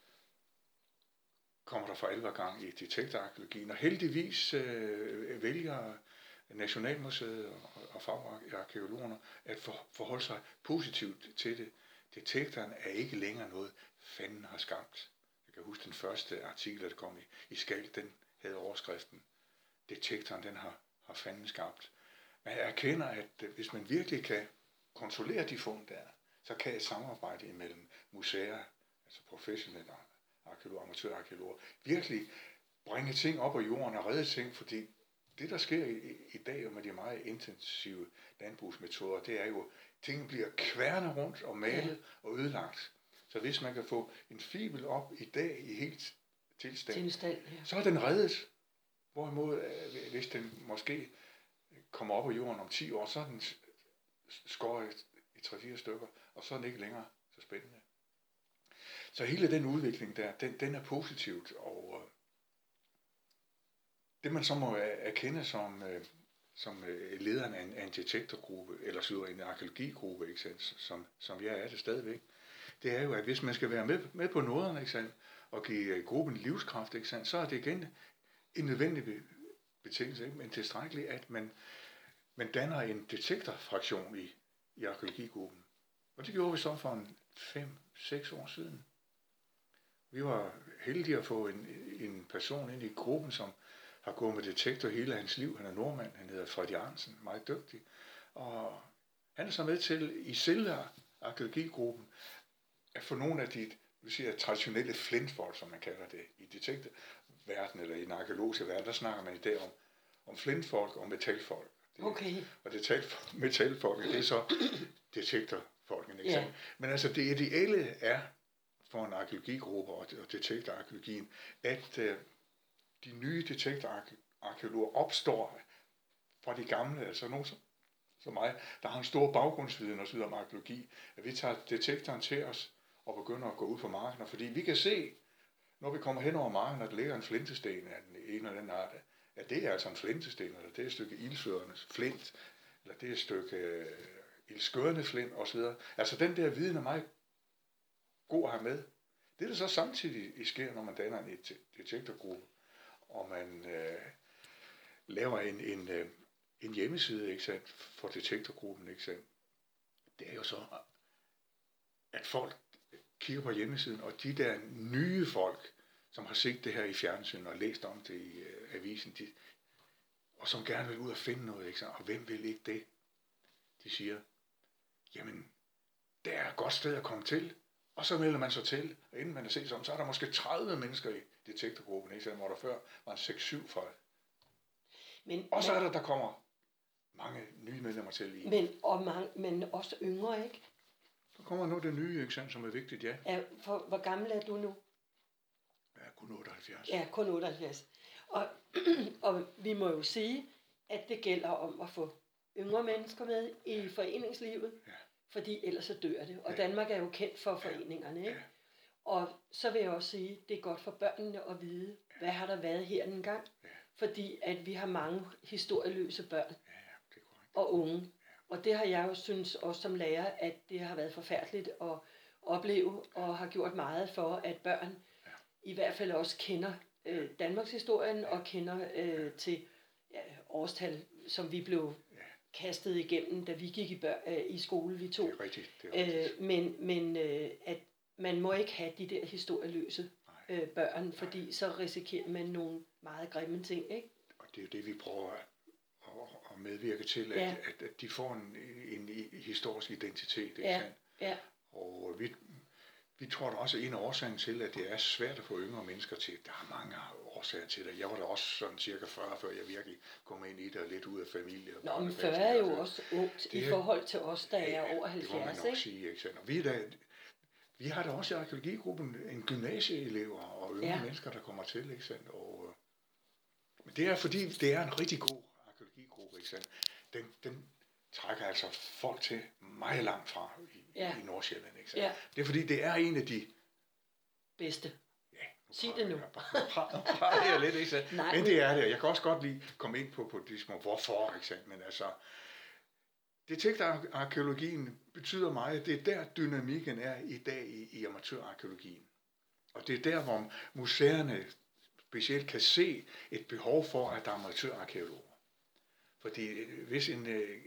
Speaker 2: kommer der for alvor gang i detektorarkeologien, og heldigvis øh, vælger Nationalmuseet og, og fagarkeologerne at for, forholde sig positivt til det. Detektoren er ikke længere noget, fanden har skabt. Jeg kan huske den første artikel, der kom i, i Skal, den havde overskriften, detektoren, den har, har fanden skabt. Man erkender, at hvis man virkelig kan kontrollere de fund der, så kan et samarbejde imellem museer, altså professionelle arkeologer, amatørarkeologer, virkelig bringe ting op af jorden og redde ting, fordi det, der sker i, i dag med de meget intensive landbrugsmetoder, det er jo, at tingene bliver kværnet rundt og malet ja. og ødelagt. Så hvis man kan få en fibel op i dag i helt tilstand,
Speaker 1: Tilstand, ja.
Speaker 2: så er den reddet. Hvorimod, hvis den måske kommer op af jorden om ti år, så er den skåret i tre-fire stykker, og så er den ikke længere så spændende. Så hele den udvikling der, den, den er positivt, og det man så må erkende som, som lederen af en, af en detektorgruppe, eller så en arkeologigruppe, ikke sandt, som, som jeg er det stadigvæk, det er jo, at hvis man skal være med, med på noderne, ikke sandt, og give gruppen livskraft, ikke sandt, så er det igen en nødvendig betingelse, ikke, men tilstrækkeligt, at man, man danner en detektorfraktion i, i arkeologigruppen. Og det gjorde vi så for en fem seks år siden. Vi var heldige at få en, en person ind i gruppen, som har gået med detektor hele hans liv. Han er nordmand, han hedder Fred Jørgensen, meget dygtig. Og han er så med til i selve arkeologigruppen at få nogle af de vil sige, traditionelle flintfolk, som man kalder det, i detektorverdenen eller i den arkeologiske verden, der snakker man i dag om, om flintfolk og metalfolk. Det,
Speaker 1: Okay.
Speaker 2: Og detektor, metalfolk, det er så detektorfolk befolkningen. Ikke
Speaker 1: Ja.
Speaker 2: sandt? Men altså det ideelle er for en arkeologigruppe og detektorarkeologien, at øh, de nye detektorarkeologer opstår fra de gamle, altså nogen som, som mig, der har en stor baggrundsviden og så videre om arkeologi, at vi tager detektoren til os og begynder at gå ud på marken, fordi vi kan se, når vi kommer hen over marken, at der ligger en flintesten af den ene eller den art, at det er altså en flintesten, eller det er et stykke ildsførende flint, eller det er et stykke øh, ildskørende flint osv. Altså den der viden er meget god at have med. Det der så samtidig sker, når man danner en detektorgruppe, og man øh, laver en, en, øh, en hjemmeside, ikke sandt, for detektorgruppen, ikke sandt, det er jo så, at folk kigger på hjemmesiden, og de der nye folk, som har set det her i fjernsynet og læst om det i øh, avisen, de, og som gerne vil ud og finde noget, ikke sandt, og hvem vil ikke det? De siger, jamen, det er et godt sted at komme til. Og så melder man sig til, og inden man har set sig om, så er der måske tredive mennesker i detektorgruppen, ikke? Hvor der før var en seks syv folk.
Speaker 1: Men,
Speaker 2: og så
Speaker 1: men,
Speaker 2: er der, der kommer mange nye medlemmer til i.
Speaker 1: Men, og mange, men også yngre, ikke?
Speaker 2: Så kommer nu det nye, ikke sandt, som er vigtigt, ja.
Speaker 1: Ja, for, hvor gammel er du nu?
Speaker 2: Jeg er kun otteoghalvfjerds.
Speaker 1: Ja, kun otteoghalvfjerds. Og, og vi må jo sige, at det gælder om at få yngre mennesker med i foreningslivet. Ja. Fordi ellers så dør det. Og ja. Danmark er jo kendt for foreningerne, ikke? Ja. Og så vil jeg også sige, at det er godt for børnene at vide, ja. Hvad har der været her en gang? Ja. Fordi at vi har mange historieløse børn. Ja, ja, det er korrekt. Og unge. Ja. Og det har jeg jo synes også som lærer, at det har været forfærdeligt at opleve, og har gjort meget for, at børn ja. I hvert fald også kender øh, Danmarks historien, ja. Og kender øh, til ja, årstal, som vi blev kastet igennem, da vi gik i, bør, øh, i skole, vi to.
Speaker 2: Det er rigtigt. Det er rigtigt.
Speaker 1: Øh, men men øh, at man må ikke have de der historieløse øh, børn, fordi Nej. Så risikerer man nogle meget grimme ting, ikke?
Speaker 2: Og det er jo det, vi prøver at, at medvirke til, at, ja. at, at de får en, en, en historisk identitet, ikke
Speaker 1: ja.
Speaker 2: sandt?
Speaker 1: Ja.
Speaker 2: Og vi, vi tror da også, at en af årsagen til, at det er svært at få yngre mennesker til, der er mange årsager til det. Jeg var da også sådan cirka fyrre, før jeg virkelig kom ind i det og lidt ud af familie.
Speaker 1: Nå, men fyrre er jo også ungt i forhold til os, der ja, er over halvfjerds,
Speaker 2: det må man nok ikke? Sige, ikke sandt? Og vi, der, vi har da også i arkeologigruppen en gymnasieelever og yngre ja. Mennesker, der kommer til, ikke sandt? Og, men det er fordi, det er en rigtig god arkeologigruppe, ikke sandt? Den, den trækker altså folk til meget langt fra i, ja. I Nordsjælland, ikke sandt? Ja. Det er fordi, det er en af de
Speaker 1: bedste. Sig det nu.
Speaker 2: Nu prater jeg lidt, ikke sandt? Nej, men det er det. Jeg kan også godt lige komme ind på, på de små hvorfor, ikke sandt? Men altså, detektorarkeologien betyder meget. Det er der dynamikken er i dag i, i amatørarkeologien. Og det er der, hvor museerne specielt kan se et behov for, at der er amatørarkeologer. Fordi hvis en,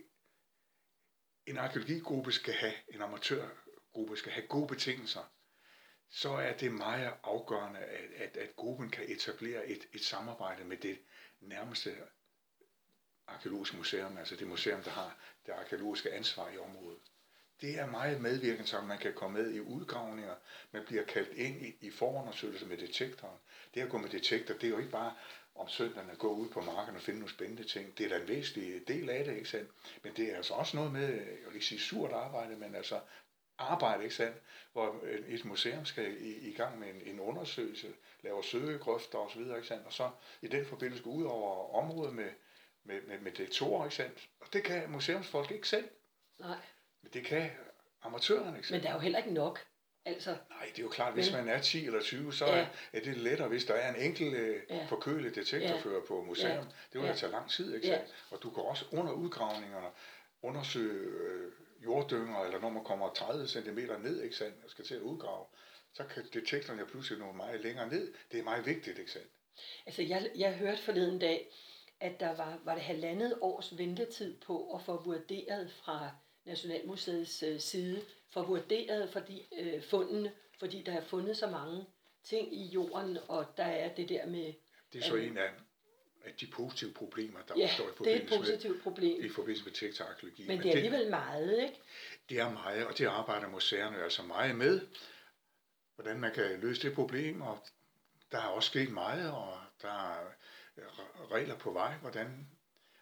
Speaker 2: en arkeologigruppe skal have, en amatørgruppe skal have gode betingelser, så er det meget afgørende, at, at, at gruppen kan etablere et, et samarbejde med det nærmeste arkeologiske museum, altså det museum, der har det arkeologiske ansvar i området. Det er meget medvirkende, så man kan komme med i udgravninger, man bliver kaldt ind i, i forundersøgelser med detektoren. Det at gå med detektor, det er jo ikke bare om søndagen at gå ud på marken og finde nogle spændende ting. Det er da en væsentlig del af det, ikke sandt? Men det er altså også noget med, jeg vil ikke sige surt arbejde, men altså arbejde, ikke sandt? Hvor et museum skal i, i gang med en, en undersøgelse, laver søgegrøfter osv., ikke sandt? Og så i den forbindelse gå ud over området med, med, med, med detektorer, ikke sandt? Og det kan museumsfolk ikke selv.
Speaker 1: Nej.
Speaker 2: Men det kan amatørerne, ikke sandt?
Speaker 1: Men der er jo heller ikke nok. Altså,
Speaker 2: nej, det er jo klart, hvis men, man er ti eller tyve, så ja. er det lettere, hvis der er en enkelt øh, ja. forkølet detektorfører ja. På museum. Ja. Det vil ja. tage lang tid, ikke sandt? Ja. Og du kan også under udgravningerne undersøge øh, jorddynger, eller når man kommer tredive centimeter ned, ikke sandt, og skal til at udgrave, så kan detektoren jo pludselig nå meget længere ned. Det er meget vigtigt, ikke sandt?
Speaker 1: Altså, jeg, jeg hørte forleden dag, at der var, var det halvandet års ventetid på at få vurderet fra Nationalmuseets øh, side, for vurderet for de øh, fundene, fordi der er fundet så mange ting i jorden, og der er det der med...
Speaker 2: Det er så en af, af de positive problemer, der
Speaker 1: ja,
Speaker 2: opstår i forbindelse,
Speaker 1: det er et positivt problem.
Speaker 2: Med, i forbindelse med detektorarkeologi.
Speaker 1: Men det er alligevel meget, ikke?
Speaker 2: Det er meget, og det arbejder museerne altså meget med, hvordan man kan løse det problem, og der er også sket meget, og der er regler på vej, hvordan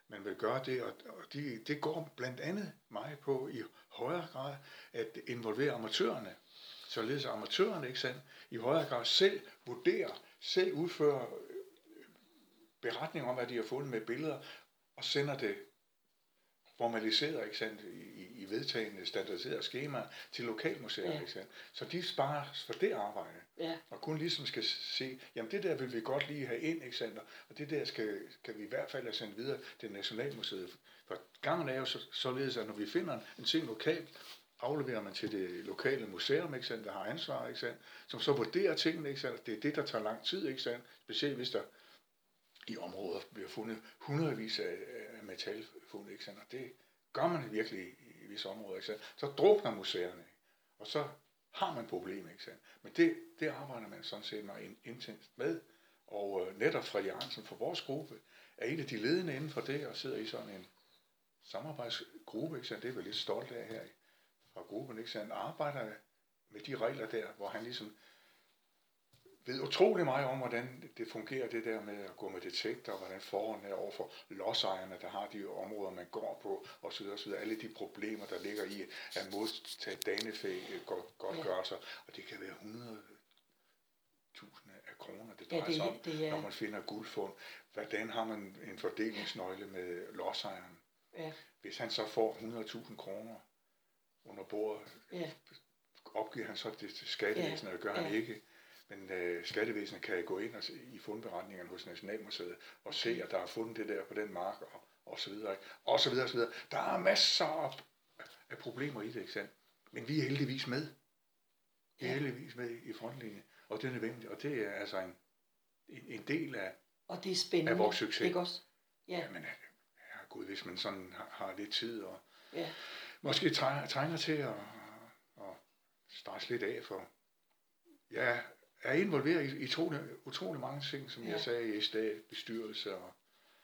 Speaker 2: man vil gøre det, og, og de, det går blandt andet mig på i højere grad at involvere amatørerne, således amatørerne, ikke sandt, i højere grad selv vurderer, selv udfører beretninger om, hvad de har fundet med billeder, og sender det formaliseret, ikke sandt, i, i vedtagende standardiserede skemaer til lokalmuseer, ja. Ikke sandt. Så de sparer for det arbejde, ja. Og kun ligesom skal se, jamen det der vil vi godt lige have ind, ikke sandt, og det der skal, skal vi i hvert fald have sendt videre til Nationalmuseet. For gangen er jo så, således, at når vi finder en ting lokalt, afleverer man til det lokale museum, ikke sandt, der har ansvar, ikke sandt, som så vurderer tingene, ikke sandt. Det er det, der tager lang tid, ikke sandt, specielt hvis der i områder bliver fundet hundredvis af, af metalfund, ikke sandt, og det gør man virkelig i, i visse områder, ikke sandt. Så drukner museerne, og så har man problemer, ikke sandt. Men det, det arbejder man sådan set meget intenst med, og øh, netop Fred Jørgensen fra vores gruppe er en af de ledende inden for det, og sidder i sådan en samarbejdsgruppe, ikke sandt, det er vi lidt stolt af her fra gruppen, ikke sandt, arbejder med de regler der, hvor han ligesom ved utrolig meget om, hvordan det fungerer, det der med at gå med detektor, og hvordan forholdene er overfor lodsejerne, der har de områder, man går på, osv. osv. Alle de problemer, der ligger i at modtage danefæ godtgørelser, og det kan være hundrede tusinder af kroner, det drejer sig om, ja, det er... når man finder guldfund. Hvordan har man en fordelingsnøgle med lodsejeren? Ja. Hvis han så får hundrede tusind kroner under bordet, ja. Opgiver han så det til skattevæsenet, ja. Og gør han ja. Ikke. Men øh, skattevæsenet kan gå ind og se, i fundberetningerne hos Nationalmuseet og se, at der er fundet det der på den mark, og, og så videre, og så videre, og så videre. Der er masser af, af problemer i det, ikke sandt? Men vi er heldigvis med. Vi er ja. heldigvis med i frontlinjen, og det er nødvendigt, og det er altså en, en, en del af,
Speaker 1: og det er spændende,
Speaker 2: af vores succes.
Speaker 1: Ikke også? Ja.
Speaker 2: Ja, men ja, gud, hvis man sådan har, har lidt tid, og
Speaker 1: ja.
Speaker 2: Måske trænger, trænger til at, at stresse lidt af, for jeg er involveret i, i utrolig, utrolig mange ting, som ja. Jeg sagde i S D A-bestyrelse, og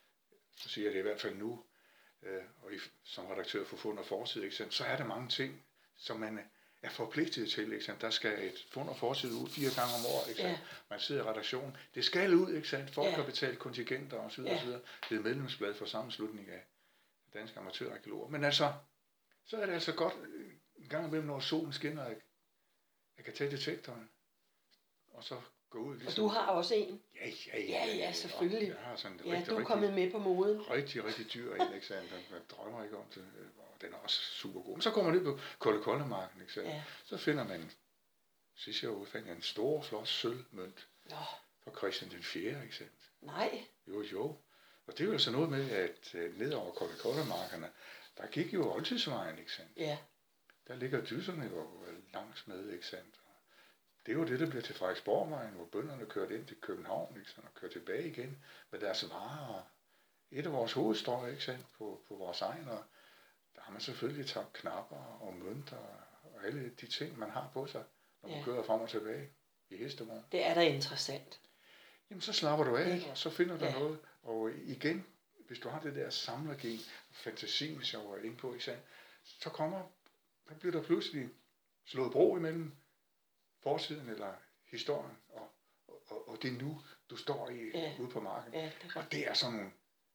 Speaker 2: så siger jeg det i hvert fald nu, øh, og i, som redaktør for Fund og Fortid, ikke sandt, så er der mange ting, som man er forpligtet til, ikke sandt. Der skal et Fund og Fortid ud fire gange om året, ikke sandt. Ja. Man sidder i redaktionen, det skal ud, ikke sandt. Folk ja. Har betalt kontingenter og så videre, ja. Og så videre. Det er medlemsblad for sammenslutning af danske amatørarkæologer. Men altså, så er det altså godt en gang imellem, når solen skinner, at jeg kan tage detektoren, og så gå ud.
Speaker 1: Ligesom. Og du har også en?
Speaker 2: Ja, ja, ja.
Speaker 1: Ja, ja, selvfølgelig.
Speaker 2: Jeg har sådan
Speaker 1: ja,
Speaker 2: rigtig,
Speaker 1: du er kommet med på moden.
Speaker 2: Rigtig, rigtig dyr en, ikke sandt? Man drømmer ikke om det, og den er også super god. Men så kommer man ud på Kolde-Kolde-marken, ikke sandt? Ja. Så finder man, sidste år fandt jeg en stor, flot sølvmønt fra Christian den fjerde, ikke sandt?
Speaker 1: Nej.
Speaker 2: Jo, jo. Og det er jo altså noget med, at ned over Kolde-Kolde-markerne, der gik jo oldtidsvejen, ikke sandt?
Speaker 1: Ja.
Speaker 2: Der ligger dyserne jo langs med, ikke sandt? Det er jo det, der bliver til Frederiksborgvejen, hvor bønderne kørte ind til København, ikke sandt? Og kørte tilbage igen med deres varer. Et af vores hovedstrøg, ikke sandt? På, på vores egen, og der har man selvfølgelig tabt knapper og mønter og alle de ting, man har på sig, når man ja. Kører frem og tilbage i hestevogn.
Speaker 1: Det er da interessant.
Speaker 2: Jamen, så slapper du af, ikke? Og så finder du ja. Noget. Og igen, hvis du har det der samlergen, fantasien, som jeg var inde på, ikke sandt? Så kommer, så bliver der pludselig slået bro imellem forsiden eller historien og, og, og det nu, du står i ja. Ude på marken.
Speaker 1: Ja, det
Speaker 2: og det er sådan nogle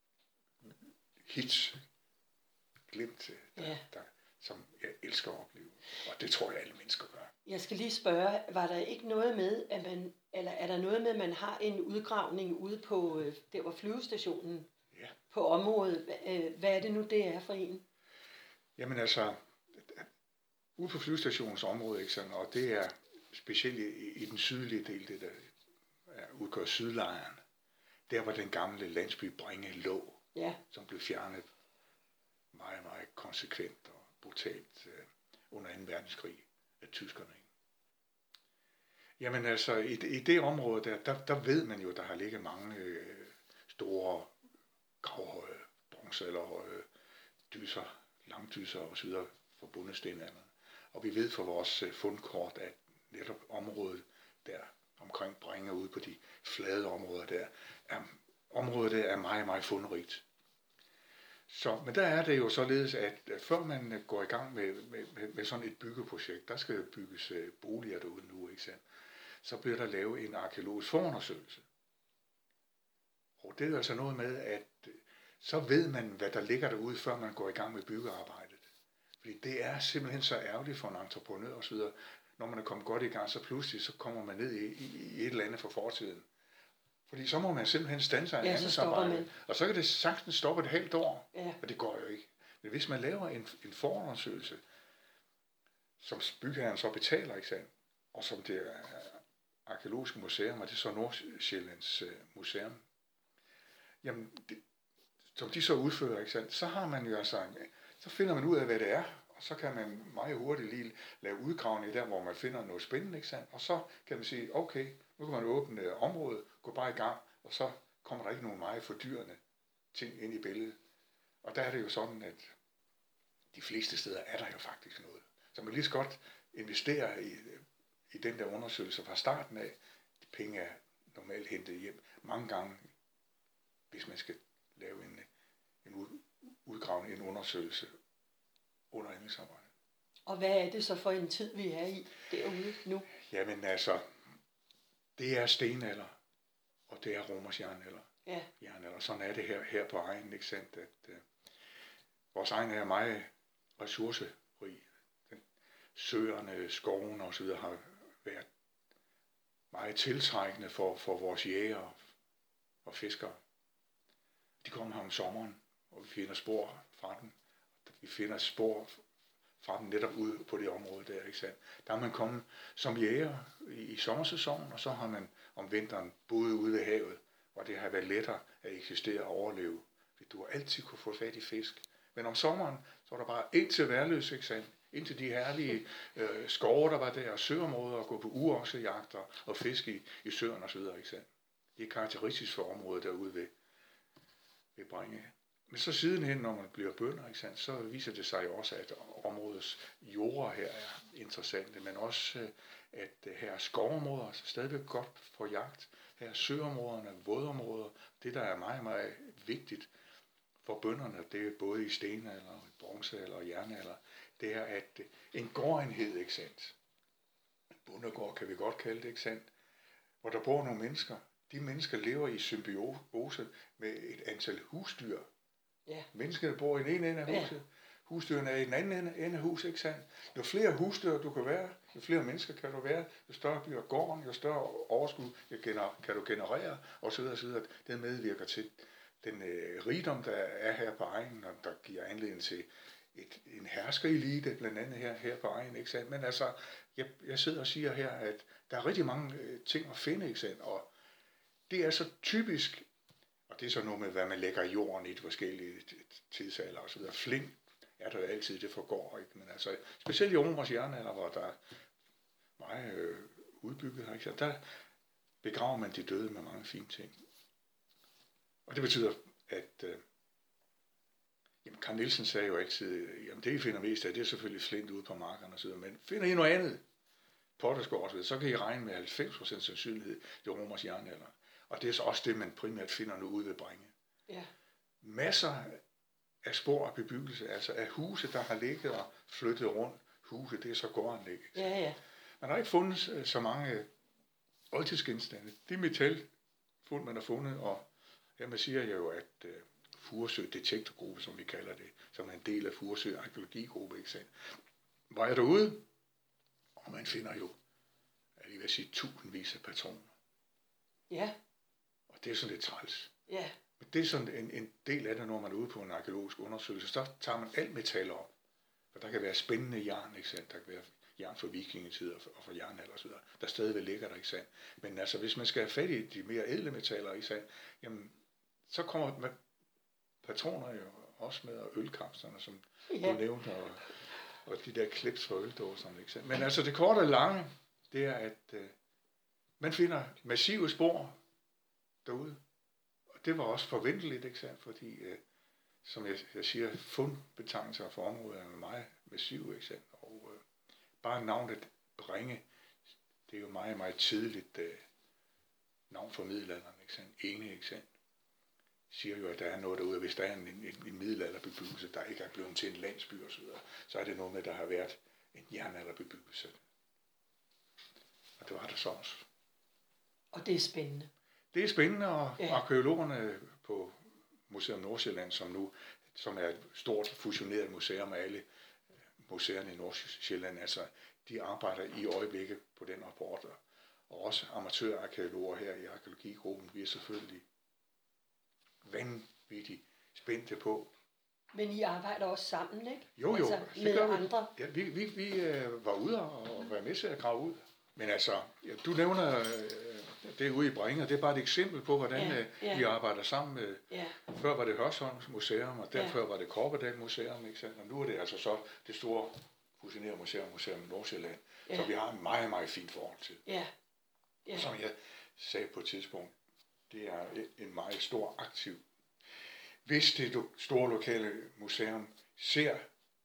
Speaker 2: hits, glimt, der, ja. der, som jeg elsker at opleve. Og det tror jeg, alle mennesker gør.
Speaker 1: Jeg skal lige spørge, var der ikke noget med, at man, eller er der noget med, at man har en udgravning ude på, der hvor flyvestationen,
Speaker 2: ja. På
Speaker 1: området? Hvad er det nu, det er for en?
Speaker 2: Jamen altså, ude på flyvestationens område, ikke sådan, og det er specielt i, i den sydlige del, det der er, udgør sydlejren, der hvor den gamle landsby Bringe lå,
Speaker 1: ja. Som
Speaker 2: blev fjernet meget, meget konsekvent og brutalt øh, under anden verdenskrig af tyskerne. Jamen altså, i, i det område der, der, der ved man jo, der har ligget mange øh, store, gravhøje, bronzealderhøje dyser, langdyser og så videre forbundet stenalderen. Og vi ved fra vores øh, fundkort, at netop området der omkring Bringe ud på de flade områder der, er, området der er meget, meget fundrigt. Så, men der er det jo således, at før man går i gang med, med, med, med sådan et byggeprojekt, der skal bygges øh, boliger derude nu, ikke sandt? Så bliver der lavet en arkæologisk forundersøgelse. Og det er altså noget med, at så ved man, hvad der ligger derude, før man går i gang med byggearbejdet. Fordi det er simpelthen så ærgerligt for en entreprenør osv. Når man er kommet godt i gang, så pludselig så kommer man ned i, i, i et eller andet fra fortiden. Fordi så må man simpelthen standse en
Speaker 1: Ja,
Speaker 2: anden
Speaker 1: så stopper
Speaker 2: arbejde.
Speaker 1: man.
Speaker 2: Og så kan det sagtens stoppe et halvt år.
Speaker 1: Ja.
Speaker 2: Og det går jo ikke. Men hvis man laver en, en forundersøgelse, som bygherren så betaler, ikke sandt? Og som det er Arkæologiske Museum, og det er så Nordsjællands uh, Museum, jamen, det, som de så udfører, ikke sandt? Så har man jo altså, så finder man ud af, hvad det er, og så kan man meget hurtigt lige lave udgravning der, hvor man finder noget spændende, ikke sandt? Og så kan man sige, okay, nu kan man åbne området, gå bare i gang, og så kommer der ikke nogen meget fordyrende ting ind i billedet. Og der er det jo sådan, at de fleste steder er der jo faktisk noget. Så man lige så godt investere i, i den der undersøgelse fra starten af. De penge er normalt hentet hjem mange gange, hvis man skal lave en, en udgravning, en undersøgelse under anlægsarbejdet.
Speaker 1: Og hvad er det så for en tid, vi er i derude nu?
Speaker 2: Jamen altså, det er stenalder, og det er romersk jernalder.
Speaker 1: Ja.
Speaker 2: Jernalder. Sådan er det her, her på egnen, ikke sandt? At, uh, vores egen er meget ressourcerig. Den, søerne, skovene osv. har været meget tiltrækkende for, for vores jægere og fiskere. De kommer her om sommeren, og vi finder spor fra dem. Vi finder spor fra dem netop ude på det område der, ikke sandt? Der er man kommet som jæger i, i sommersæsonen, og så har man om vinteren boet ude ved havet, hvor det har været lettere at eksistere og overleve. Fordi du har altid kunne få fat i fisk. Men om sommeren, så var der bare ind til Værløs, ikke sandt? Ind til de herlige øh, skove, der var der, og søområder, og gå på uoksejagter og fiske i, i søerne osv., ikke sandt? Det er karakteristisk for området derude ved, ved Bringe. Men så sidenhen, når man bliver bønder, ikke sandt, så viser det sig jo også, at områdets jorder her er interessante, men også, at her er skovområder, så stadigvæk godt for jagt. Her er søområderne, vådområder. Det, der er meget, meget vigtigt for bønderne, det er både i stenalder, bronzealder og jernalder, det er, at en gårdenhed, ikke sandt? En bondegård kan vi godt kalde det, ikke sandt? Hvor der bor nogle mennesker. De mennesker lever i symbiose med et antal husdyr.
Speaker 1: Ja.
Speaker 2: Mennesker bor i den ene ende af huset. Ja. Husdyrene er i den anden ende, ende af huset, ikke sandt? Jo flere husdyr du kan være, jo flere mennesker kan du være, jo større bliver gården, jo større overskud kan du generere, osv. osv. Det medvirker til den øh, rigdom, der er her på egnen, og der giver anledning til et, en herskerelite, blandt andet her, her på egnen, ikke sandt? Men altså, jeg, jeg sidder og siger her, at der er rigtig mange øh, ting at finde, ikke sandt? Og det er så typisk, og det er så noget med, hvad man lægger i jorden i de forskellige tidsalder og så videre. Flint er der jo altid, det forgår, ikke? Men altså, specielt i romersk jernalder, hvor der er meget øh, udbygget her, ikke? Så der begraver man de døde med mange fine ting. Og det betyder, at øh, jamen, Carl Nielsen sagde jo altid, jamen det I finder mest af, det er selvfølgelig flint ude på markerne og så videre, men finder I noget andet, potterskår og så videre, så kan I regne med halvfems procent sandsynlighed, det er romersk jernalder. Og det er så også det, man primært finder nu ude ved Bringe.
Speaker 1: Ja.
Speaker 2: Masser af spor af bebyggelse, altså af huse, der har ligget og flyttet rundt. Huse, det er så gårdanlæg.
Speaker 1: Ja, ja.
Speaker 2: Man har ikke fundet så mange oldtidsgenstande. Det metalfund, man har fundet, og hermed siger jeg jo, at uh, Furesø Detektorgruppe, som vi kalder det, som er en del af Furesø Arkeologigruppe, ikke sandt? Var jeg derude, og man finder jo, jeg vil sige, tusindvis af patroner.
Speaker 1: Ja.
Speaker 2: Og det er sådan lidt træls.
Speaker 1: Ja.
Speaker 2: Men det er sådan en, en del af det, når man er ude på en arkeologisk undersøgelse. Så tager man alt metal op. For der kan være spændende jern, ikke sandt? Der kan være jern fra vikingetid og for jernalder og så videre. Der stadigvæk ligger der, ikke sandt? Men altså, hvis man skal have fat i de mere ædle metaller, ikke sandt? Jamen, så kommer patroner jo også med, og ølkapslerne, som ja. Du nævnte, og, og de der klips fra øldåserne, ikke sandt? Men altså, det korte og lange, det er, at øh, man finder massive spor derude. Og det var også forventeligt, ikke sandt? Fordi, øh, som jeg, jeg siger, fundbetegnelser for området er meget massive, ikke sandt? Og øh, bare navnet Bringe, det er jo meget, meget tidligt øh, navn for middelalderen, ikke sandt? Ene, ikke sandt? Siger jo, at der er noget derude, hvis der er en, en, en middelalderbebyggelse, der ikke er blevet til en landsby og så videre, så er det noget med, at der har været en jernalderbebyggelse. Og det var der så også.
Speaker 1: Og det er spændende.
Speaker 2: Det er spændende, og ja. Arkeologerne på Museum Nordsjælland, som nu som er et stort fusioneret museum af alle museerne i Nordsjælland. Altså, de arbejder i øjeblikket på den rapport, og også amatørarkæologer her i arkæologigruppen, vi er selvfølgelig vanvittigt spændte på.
Speaker 1: Men I arbejder også sammen, ikke?
Speaker 2: Jo, jo.
Speaker 1: Altså, med andre.
Speaker 2: Ja, vi vi, vi øh, var ude og var med til at grave ud. Men altså, ja, du nævner øh, det ude i Bringe, det er bare et eksempel på, hvordan ja, ja. vi arbejder sammen med. Ja. Før var det Hørsholms Museum, og derfor ja. var det Korpedal Museum, ikke sandt? Og nu er det altså så det store fusionerede museum, Museum Nordsjælland, ja. som vi har en meget, meget fint forhold til. Ja. Ja. Og som jeg sagde på et tidspunkt, det er en meget stor aktiv. Hvis det store lokale museum ser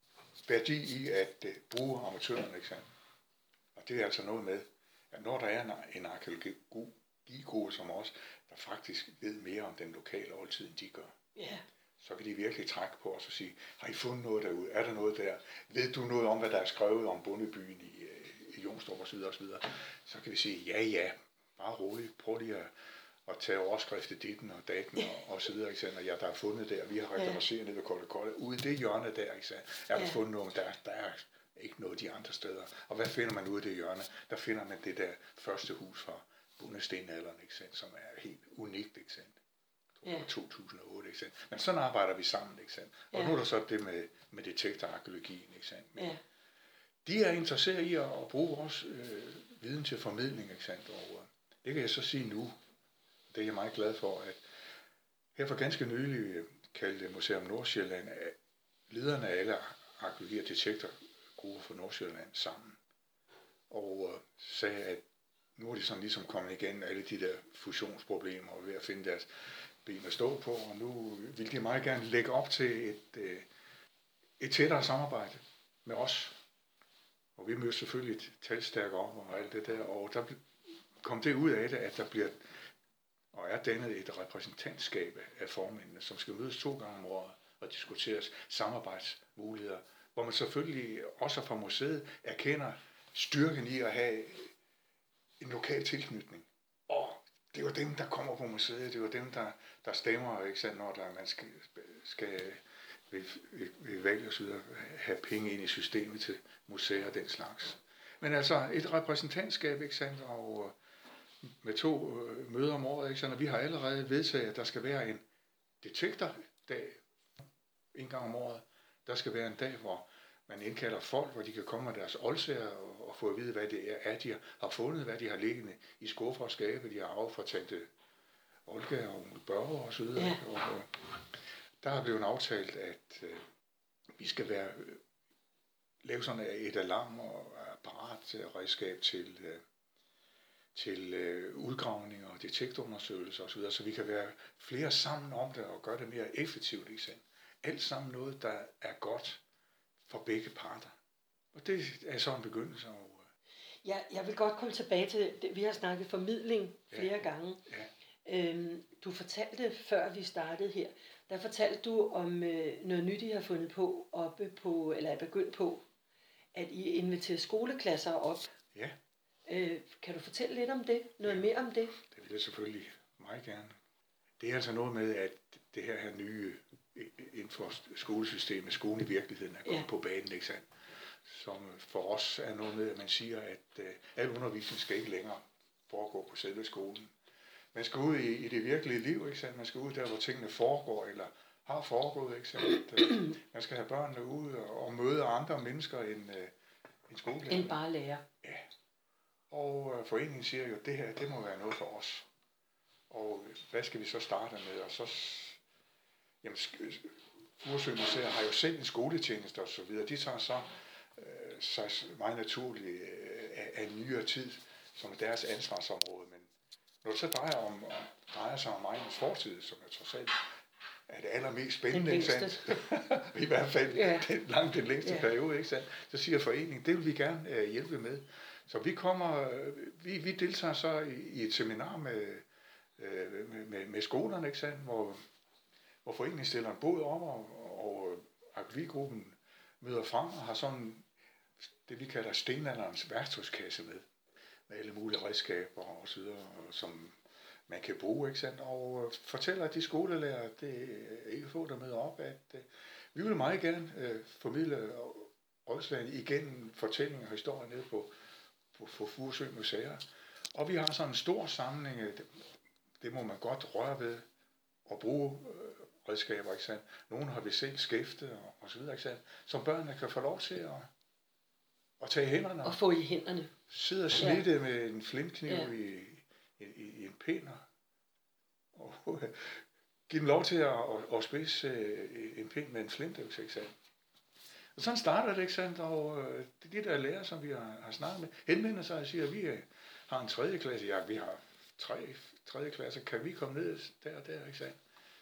Speaker 2: værdi i at uh, bruge amatørerne, ikke sandt? Og det er altså noget med, at når der er en, en arkeologigruppe som os, der faktisk ved mere om den lokale oldtid, end de gør, yeah. så kan de virkelig trække på os og sige, har I fundet noget derude? Er der noget der? Ved du noget om, hvad der er skrevet om bondebyen i, i Jonstrup osv. osv.? Så kan vi sige, ja ja, bare roligt, prøv lige at, at tage overskriftet ditten og daten og, og så videre, ikke sandt? Og ja, der er fundet der, vi har rekognosceret ned ved Kolde Kolde, ude i det hjørne der, ikke sandt? Er der yeah. fundet noget, der, der er ikke noget de andre steder. Og hvad finder man ude i det hjørne? Der finder man det der første hus fra bundestenalderen, ikke sandt, som er helt unikt, ikke sandt. Ja. to tusind og otte, ikke sandt. Men sådan arbejder vi sammen, ikke sandt. Og ja. nu er der så det med, med detektorarkæologien, ikke sandt. Men ja. de er interesseret i at, at bruge vores øh, viden til formidling, ikke sandt. Og øh, det kan jeg så sige nu, det er jeg meget glad for, at her for ganske nylig kaldte Museum Nordsjælland lederne af alle arkeologi- og detektorgrupper for Nordsjælland sammen. Og øh, sagde, at nu er de sådan ligesom kommet igen alle de der fusionsproblemer og ved at finde deres ben at stå på, og nu vil de meget gerne lægge op til et, øh, et tættere samarbejde med os. Og vi mødte selvfølgelig et talstærk op og alt det der, og der kom det ud af det, at der bliver og er dannet et repræsentantskab af formændene, som skal mødes to gange om året og diskuteres samarbejdsmuligheder, hvor man selvfølgelig også fra museet erkender styrken i at have en lokal tilknytning. Og det var dem, der kommer på museet, det var dem, der, der stemmer, ikke sandt, når der, man skal, skal ved, ved, ved valg og så videre, have penge ind i systemet til museer og den slags. Men altså et repræsentantskab, ikke sandt, og med to øh, møder om året, ikke sandt, og vi har allerede vedtaget, at der skal være en detektordag en gang om året. Der skal være en dag, hvor man indkalder folk, hvor de kan komme med deres oldsager og, og få at vide, hvad det er, at de har fundet, hvad de har liggende i skuffer og skabe, de har arvet fra tante Olga og Børge og så videre. Ja. Og, og der er blevet aftalt, at øh, vi skal være øh, lave sådan et alarm og apparat redskab til øh, til øh, udgravninger og detektorundersøgelser osv., så vi kan være flere sammen om det og gøre det mere effektivt, ikke sandt? Alt sammen noget, der er godt for begge parter. Og det er så en begyndelse. Og,
Speaker 1: ja, jeg vil godt komme tilbage til det. Vi har snakket formidling flere ja, gange. Ja. Øhm, du fortalte, før vi startede her, der fortalte du om øh, noget nyt, I har fundet på, oppe på, eller er begyndt på, at I inviterer skoleklasser op.
Speaker 2: Ja.
Speaker 1: Øh, kan du fortælle lidt om det? Noget ja, mere om det?
Speaker 2: Det vil jeg selvfølgelig meget gerne. Det er altså noget med, at det her, her nye inden for skolesystemet, skolen i virkeligheden er kommet ja. på banen, ikke sandt? Som for os er noget med, at man siger, at uh, al undervisning skal ikke længere foregå på selve skolen. Man skal ud i, i det virkelige liv, ikke sandt? Man skal ud der, hvor tingene foregår, eller har foregået, ikke sandt? Uh, man skal have børnene ud og, og møde andre mennesker end, uh, end skolelærer.
Speaker 1: End bare lærer.
Speaker 2: Ja. Og uh, foreningen siger jo, at det her, det må være noget for os. Og hvad skal vi så starte med? Og så, jamen, Furesø Museer har jo selv en skoletjeneste og så videre. De tager så øh, sig meget naturligt øh, af, af nyere tid, som er deres ansvarsområde. Men når det så drejer, om, om, drejer sig om egens fortid, som er trods alt er det allermest spændende, ikke sandt? I hvert fald ja. den, langt den længste ja. periode, ikke sandt? Så siger foreningen, det vil vi gerne øh, hjælpe med. Så vi kommer, øh, vi, vi deltager så i, i et seminar med Med, med, med skolerne, ikke sandt? Hvor, hvor foreningen stiller en båd op, og, og arkæologigruppen møder frem og har sådan det, vi kalder stenalderens værktøjskasse med, med alle mulige redskaber og så videre, som man kan bruge, ikke sandt? Og øh, fortæller de skolelærer, det er ikke få, der møder op, at øh, vi vil meget gerne øh, formidle Odsherred igennem fortællinger og historier nede på, på, på Furesø Museer. Og vi har sådan en stor samling, det, det må man godt røre ved og bruge øh, redskaber, ikke sandt? Nogle har vi selv skæftet og, og så videre, ikke sandt? Som børnene kan få lov til at, at tage i hænderne.
Speaker 1: Og få i hænderne.
Speaker 2: Sidde og snitte ja. Med en flintkniv
Speaker 1: ja.
Speaker 2: i, i, i en pind og uh, give dem lov til at, at, at spidse uh, en pind med en flintøkse, ikke sandt? Og sådan starter det, ikke sandt? Og uh, de der lærer, som vi har, har snakket med, henvender sig og siger, at vi uh, har en tredje klasse. Ja, vi har tre tredje klasse. Kan vi komme ned der og der, ikke sandt?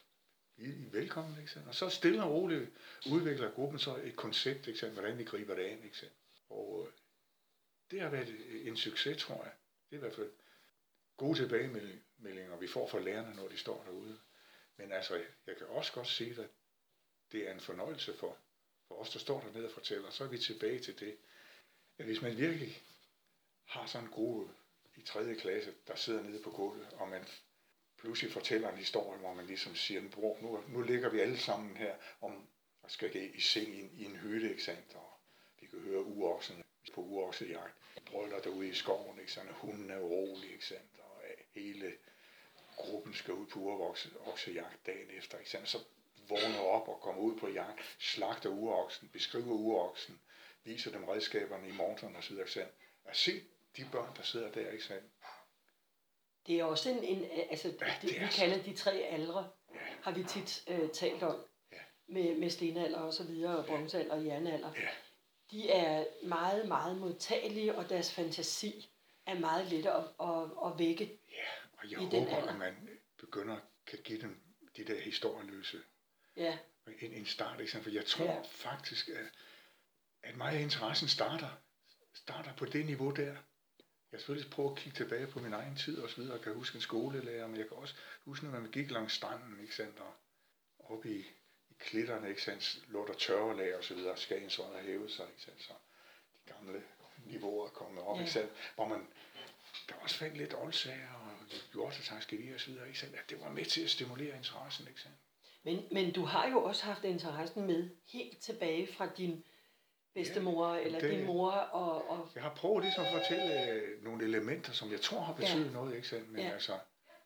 Speaker 2: I er velkommen, ikke sandt? Og så stille og roligt udvikler gruppen så et koncept, ikke sandt? Hvordan vi griber det an, ikke sandt? Og uh, det har været en succes, tror jeg. Det er i hvert fald gode tilbagemeldinger, vi får fra lærerne, når de står derude. Men altså, jeg kan også godt sige, at det er en fornøjelse for, for os, der står dernede og fortæller. Så er vi tilbage til det, at hvis man virkelig har sådan en gruppe i tredje klasse, der sidder nede på gulvet, og man pludselig fortæller en historie, hvor man ligesom siger, nu, nu ligger vi alle sammen her, om at skal gå i seng i, i en hytte, ikke sandt? Og vi kan høre uroksen på uroksejagt, brøller derude i skoven, ikke sandt? Hunden er urolig, ikke sandt? Og hele gruppen skal ud på uroksejagt dagen efter, ikke sandt? Så vågner op og kommer ud på jagt, slagter uroksen, beskriver uroksen, viser dem redskaberne i morgenen og så videre, ikke sandt? At se de børn, der sidder der, ikke sandt?
Speaker 1: Det er også en, en altså,
Speaker 2: ja,
Speaker 1: det, det vi så... kalder de tre aldre,
Speaker 2: ja.
Speaker 1: Har vi tit øh, talt om,
Speaker 2: ja.
Speaker 1: med, med stenalder og så videre, og bronzealder og jernalder.
Speaker 2: Ja.
Speaker 1: De er meget, meget modtagelige, og deres fantasi er meget lette at, at, at vække.
Speaker 2: Ja, og jeg håber, at man begynder kan give dem de der historieløse
Speaker 1: ja.
Speaker 2: en, en start, ikke? For jeg tror
Speaker 1: ja.
Speaker 2: faktisk, at, at meget af interessen starter, starter på det niveau der. Jeg skal selvfølgelig prøve at kigge tilbage på min egen tid og så videre, og kan huske en skolelærer, men jeg kan også huske, når man gik langs stranden, ikke sandt, og oppe i, i klitterne, ikke sandt, lå der tørvelag og så videre, Skagensånd har hævet sig, ikke sandt, så de gamle niveauer er kommet op, ja. Ikke sandt, hvor man, der også fandt lidt oldsager og hjortesangsgevir og så videre, ikke sandt, at det var med til at stimulere interessen, ikke sandt.
Speaker 1: Men, men du har jo også haft interessen med helt tilbage fra din bedstemor ja, eller det, din mor og, og...
Speaker 2: Jeg har prøvet ligesom at fortælle øh, nogle elementer, som jeg tror har betydet ja. Noget, ikke sandt? Men
Speaker 1: ja.
Speaker 2: altså...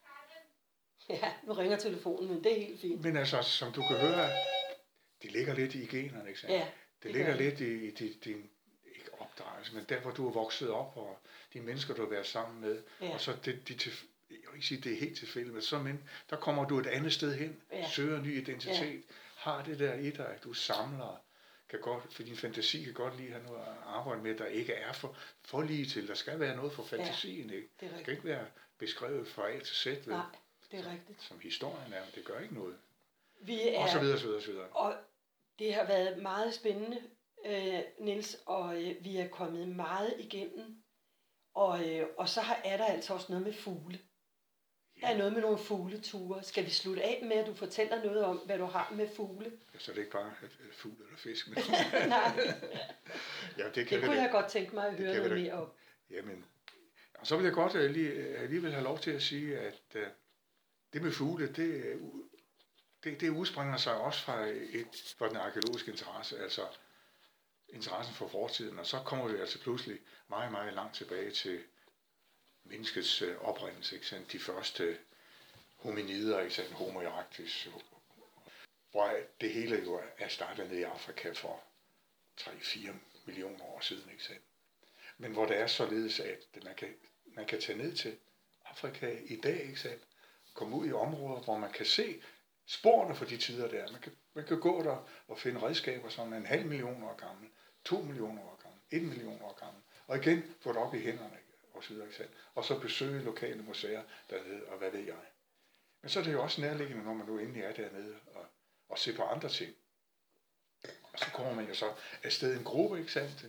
Speaker 1: Ja, nu ringer telefonen, men det er helt fint.
Speaker 2: Men altså, som du kan høre, det ligger lidt i generne, ikke sandt?
Speaker 1: Ja, det,
Speaker 2: det ligger lidt i, i din, din, ikke opdragelse, men der, hvor du er vokset op, og de mennesker, du har været sammen med, ja. Og så det, de til, jeg vil ikke sige, det er helt tilfældigt, men så men, der kommer du et andet sted hen, ja. Søger ny identitet, ja. Har det der i dig, at du samler, kan godt, for din fantasi kan godt lide at have noget at arbejde med, der ikke er for, for lige til. Der skal være noget for fantasien,
Speaker 1: ja,
Speaker 2: ikke?
Speaker 1: Det,
Speaker 2: det kan ikke være beskrevet fra A til Z, vel?
Speaker 1: Nej, det er rigtigt.
Speaker 2: Som historien er, det gør ikke noget.
Speaker 1: Vi er,
Speaker 2: og så videre, så videre, så videre.
Speaker 1: Og det har været meget spændende, øh, Niels, og øh, vi er kommet meget igennem. Og, øh, og så har, er der altså også noget med fugle. Der er noget med nogle fugleture. Skal vi slutte af med, at du fortæller noget om, hvad du har med fugle?
Speaker 2: Ja, så det er ikke bare et, et fugl eller fisk. Men...
Speaker 1: Nej.
Speaker 2: Ja, det,
Speaker 1: det kunne det. Jeg godt tænke mig at høre noget mere om.
Speaker 2: Jamen, og så vil jeg godt lige, alligevel have lov til at sige, at uh, det med fugle, det, det, det udspringer sig også fra, et, fra den arkeologiske interesse, altså interessen for fortiden. Og så kommer vi altså pludselig meget, meget langt tilbage til menneskets øh, oprindelse, ikke sandt? De første hominider, ikke sandt? Homo erectus, hvor det hele jo er startet ned i Afrika for tre til fire millioner år siden, ikke sandt? Men hvor det er således, at man kan, man kan tage ned til Afrika i dag, ikke sandt? Komme ud i områder, hvor man kan se sporene for de tider der. Man kan, man kan gå der og finde redskaber, som er en halv million år gammel, to millioner år gammel, en million år gammel, og igen få det op i hænderne, og så videre, ikke sandt? Og så besøge lokale museer dernede, og hvad ved jeg. Men så er det jo også nærliggende, når man nu endelig er dernede, og, og se på andre ting. Og så kommer man jo så afsted en gruppe, ikke sandt?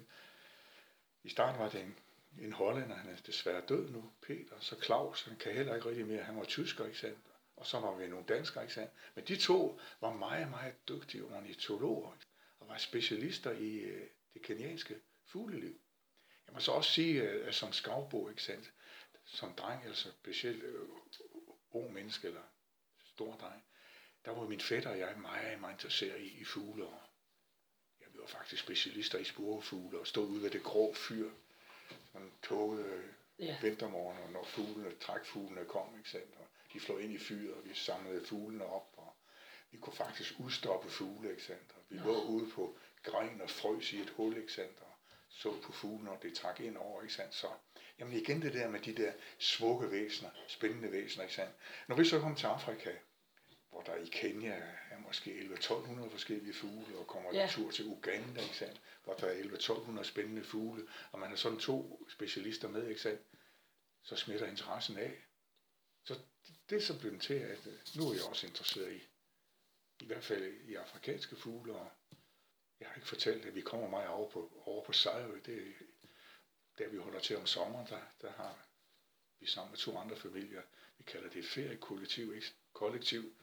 Speaker 2: I starten var det en, en hollænder, han er desværre død nu, Peter, så Claus, han kan heller ikke rigtig mere, han var tysker, ikke sandt? Og så var vi nogle danskere, ikke sandt? Men de to var meget, meget dygtige ornitologer, og var specialister i øh, det kenianske fugleliv. Jeg må så også sige, at som skavbo, ikke sandt, som dreng, altså specielt øh, ung menneske eller stor dreng, der var min fætter og jeg meget, meget interesseret i, i fugle. Og ja, vi var faktisk specialister i spurvefugle og stod ude ved det grå fyr. Man togede ja. vintermorgen, og når fuglene, trækfuglene kom, ikke sandt? Og de fløj ind i fyret, og vi samlede fuglene op, og vi kunne faktisk udstoppe fugle, ikke sandt? Og vi Nå. lå ude på gren og frøs i et hul, ikke sandt? Og så på fuglene, og det trak ind over, ikke sandt? Så, jamen igen det der med de der smukke væsener, spændende væsener, ikke sandt? Når vi så kom til Afrika, hvor der i Kenya er måske elleve til tolv hundrede forskellige fugle, og kommer ja. en tur til Uganda, ikke sandt? Hvor der er elleve til tolv hundrede spændende fugle, og man har sådan to specialister med, ikke sandt? Så smitter interessen af. Så det er så blevet til, at nu er jeg også interesseret i, i hvert fald i afrikanske fugle, og jeg har ikke fortalt, at vi kommer meget over på, over på Sejrø. Det er der, vi holder til om sommeren, der, der har vi sammen med to andre familier, vi kalder det et feriekollektiv, ikke? Kollektiv.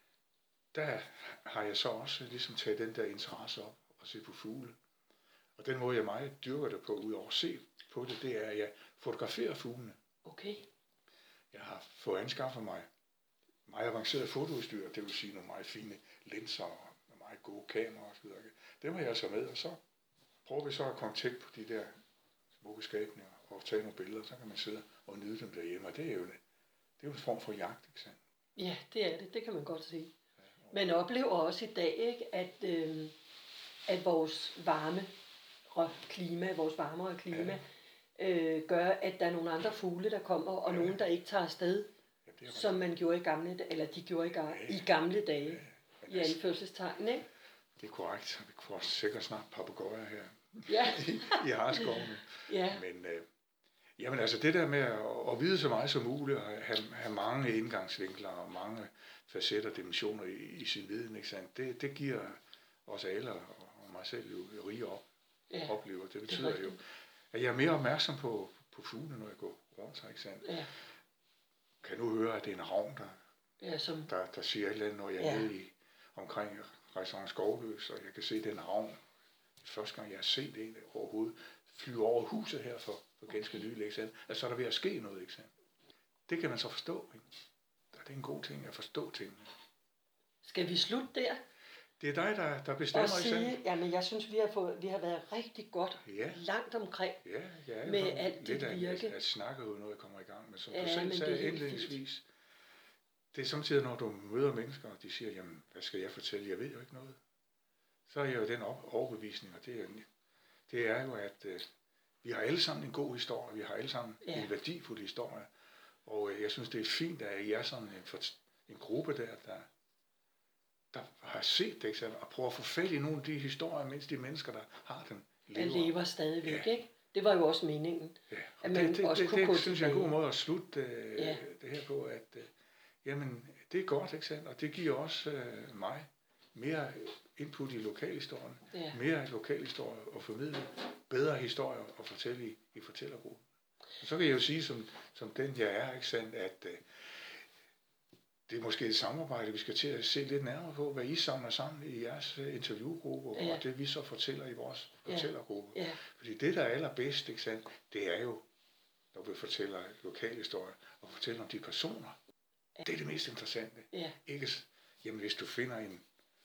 Speaker 2: Der har jeg så også ligesom taget den der interesse op og se på fugle. Og den måde, jeg meget dyrker det på, udover at se på det, det er, at jeg fotograferer fuglene.
Speaker 1: Okay.
Speaker 2: Jeg har fået anskaffet mig meget avanceret fotoudstyr, det vil sige nogle meget fine linser og nogle meget gode kameraer osv. Dem har jeg altså med, og så prøver vi så at komme tæt på de der smukke skabninger og tage nogle billeder, så kan man sidde og nyde dem derhjemme, og det er jo, det, det er jo en form for jagt, ikke sandt?
Speaker 1: Ja, det er det, det kan man godt sige. Man oplever også i dag, ikke, at, øh, at vores varme og klima, vores varmere klima, ja. øh, gør, at der er nogle andre fugle, der kommer, og ja. nogen, der ikke tager afsted, ja, som man gjorde i gamle, eller de gjorde i, ga- ja. i gamle dage, ja. i anførselstegn, ikke?
Speaker 2: Det er korrekt. Vi får sikkert snart papegøjer her
Speaker 1: ja.
Speaker 2: i, i harskovene.
Speaker 1: ja.
Speaker 2: Men øh, jamen altså det der med at, at vide så meget som muligt, og have, have mange indgangsvinkler og mange facetter og dimensioner i, i sin viden, ikke sandt? Det, det giver os alle og mig selv jo rige op, ja. oplever. Det betyder det jo, at jeg er mere opmærksom på, på fuglene, når jeg går rundt her, ikke sandt? Ja. Kan nu høre, at det er en ravn, der,
Speaker 1: ja, som...
Speaker 2: der, der siger et eller andet, når jeg er ja. nede i, omkring Restaurant Skovløs, og jeg kan se den ravn. Første gang, jeg har set en overhovedet flyve over huset her for, for ganske nylig, ikke sandt? Altså, så er der ved at ske noget, ikke sandt? Det kan man så forstå, ikke? Det er en god ting at forstå tingene.
Speaker 1: Skal vi slutte der?
Speaker 2: Det er dig, der, der bestemmer,
Speaker 1: og sige, jamen jeg synes, vi har, fået, vi har været rigtig godt
Speaker 2: ja.
Speaker 1: langt omkring
Speaker 2: ja, ja,
Speaker 1: med alt det virke.
Speaker 2: Lidt at, at snakke ud, når jeg kommer i gang. Men som
Speaker 1: ja,
Speaker 2: du selv sagde indledningsvis, det er samtidig, når du møder mennesker, og de siger, jamen hvad skal jeg fortælle, jeg ved jo ikke noget. Så er jeg jo den overbevisning, og det er, det er jo, at øh, vi har alle sammen en god historie, vi har alle sammen ja. en værdifuld historie. Og øh, jeg synes, det er fint, at I er sådan en, en gruppe der, der der har set det, ikke sandt? Og prøver at få fat i nogle af de historier, mens de mennesker, der har dem, lever.
Speaker 1: Der lever stadigvæk, ja. ikke? Det var jo også meningen.
Speaker 2: Ja. At man det, det, også det, kunne det, det synes jeg er en god måde at slutte uh, ja. det her på, at uh, jamen, det er godt, ikke sandt? Og det giver også uh, mig mere input i lokalhistorien, ja. mere lokalhistorie at formidle, bedre historier at fortælle i, i fortællergruppen. Og så kan jeg jo sige, som, som den jeg er, ikke sandt, at uh, det er måske et samarbejde, vi skal til at se lidt nærmere på, hvad I samler sammen i jeres interviewgruppe, ja. og det vi så fortæller i vores ja. fortællergruppe. Ja. Fordi det, der er allerbedst, ikke sandt, det er jo, når vi fortæller lokalhistorie, og fortæller om de personer. Ja. Det er det mest interessante. Ja. Ikke, jamen hvis du finder en,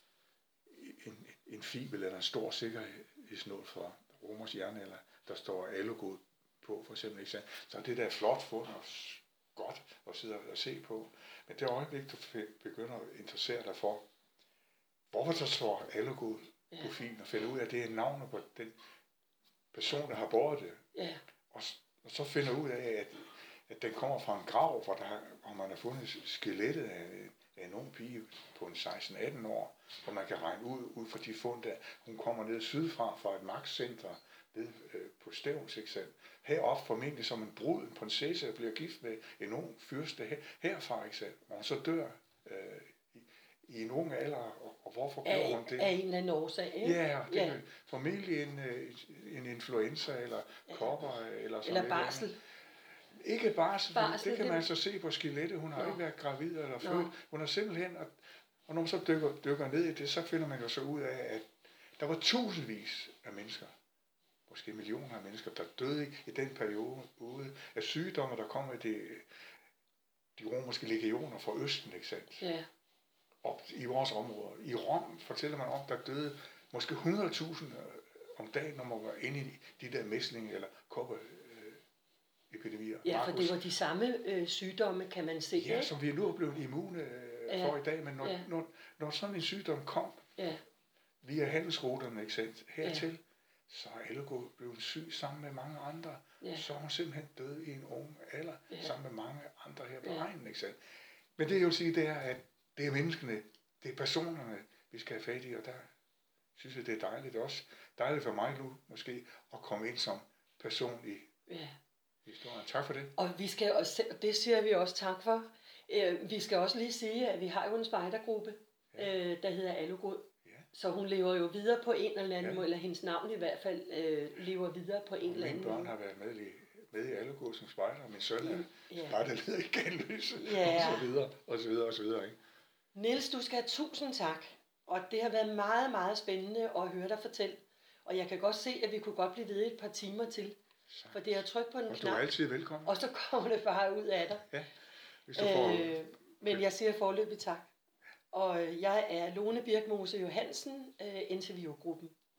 Speaker 2: en, en fibel eller en stor sikkerhedsnål fra Romers jernalder, der står Alugod på, for eksempel, ikke sandt, så er det der flot fund og godt at sidde og se på. Men det øjeblik, du begynder at interessere dig for, hvorfor der står Alugod ja. på filen, og finder ud af, at det er navnet på den person, der har båret det. Ja. Og, og så finder ud af, at, at den kommer fra en grav, hvor, der, hvor man har fundet skelettet af, af en ung pige på en seksten atten år, hvor man kan regne ud, ud fra de fund der. Hun kommer ned sydfra fra et magtcenter ned øh, på Stævns, ikke sandt? Heroppe formentlig som en brud, en prinsesse, der bliver gift med en ung fyrste her, herfra, ikke sandt? Og hun så dør øh, i, i en ung alder, og, og hvorfor gjorde hun det?
Speaker 1: Af en eller anden årsag, ikke?
Speaker 2: Ja, det ja. er formentlig en, en influenza, eller ja. kopper, eller sådan
Speaker 1: eller barsel.
Speaker 2: Eller ikke barsel, barsel det kan det man så se på skelettet. Hun har ja. ikke været gravid eller født. Hun er simpelthen, og, og når man så dykker, dykker ned i det, så finder man jo så ud af, at der var tusindvis af mennesker, måske millioner af mennesker, der døde i den periode af sygdomme, der kom med det de romerske legioner fra Østen, ikke sandt?
Speaker 1: Ja.
Speaker 2: Op i vores områder. I Rom fortæller man om, der døde måske hundrede tusind om dagen, når man var inde i de der mæslinge eller koppeepidemier.
Speaker 1: Ja, for det var de samme øh, sygdomme, kan man se.
Speaker 2: Ja,
Speaker 1: ikke?
Speaker 2: som vi nu er blevet immune øh,
Speaker 1: Ja.
Speaker 2: for i dag, men når,
Speaker 1: Ja.
Speaker 2: når, når sådan en sygdom kom
Speaker 1: Ja.
Speaker 2: via handelsruterne, ikke sandt, hertil,
Speaker 1: Ja.
Speaker 2: så er Ellegaard blevet syg sammen med mange andre.
Speaker 1: Ja.
Speaker 2: Så er hun simpelthen død i en ung alder,
Speaker 1: Ja.
Speaker 2: sammen med mange andre her på
Speaker 1: Ja.
Speaker 2: egnen, ikke sandt? Men det jeg vil sige, det er, at det er menneskene, det er personerne, vi skal have fat i, og der synes jeg, det er dejligt. Det er også dejligt for mig nu, måske, at komme ind som person i
Speaker 1: Ja.
Speaker 2: historien. Tak for det.
Speaker 1: Og vi skal også, det siger vi også tak for. Øh, vi skal også lige sige, at vi har jo en spejdergruppe,
Speaker 2: Ja.
Speaker 1: øh, der hedder Alugod.
Speaker 2: Ja.
Speaker 1: Så hun lever jo videre på en eller anden
Speaker 2: Ja.
Speaker 1: måde, eller hendes navn i hvert fald øh, lever videre på en eller
Speaker 2: Mine
Speaker 1: anden
Speaker 2: børn
Speaker 1: måde.
Speaker 2: har været med i, med i Allegård som spejder, og min søn er
Speaker 1: Ja.
Speaker 2: spejderleder i Ganløse,
Speaker 1: Ja.
Speaker 2: og så videre, og så videre, og så videre, ikke?
Speaker 1: Niels, du skal have tusind tak. Og det har været meget, meget spændende at høre dig fortælle. Og jeg kan godt se, at vi kunne godt blive ved et par timer til.
Speaker 2: Så.
Speaker 1: For det er tryk på en
Speaker 2: Og du er
Speaker 1: knap,
Speaker 2: altid velkommen.
Speaker 1: og så kommer det bare ud af dig.
Speaker 2: Ja, hvis du får...
Speaker 1: Øh, men jeg siger forløbig tak. Og øh, jeg er Lone Birkmose Johansen, øh, interviewgruppen.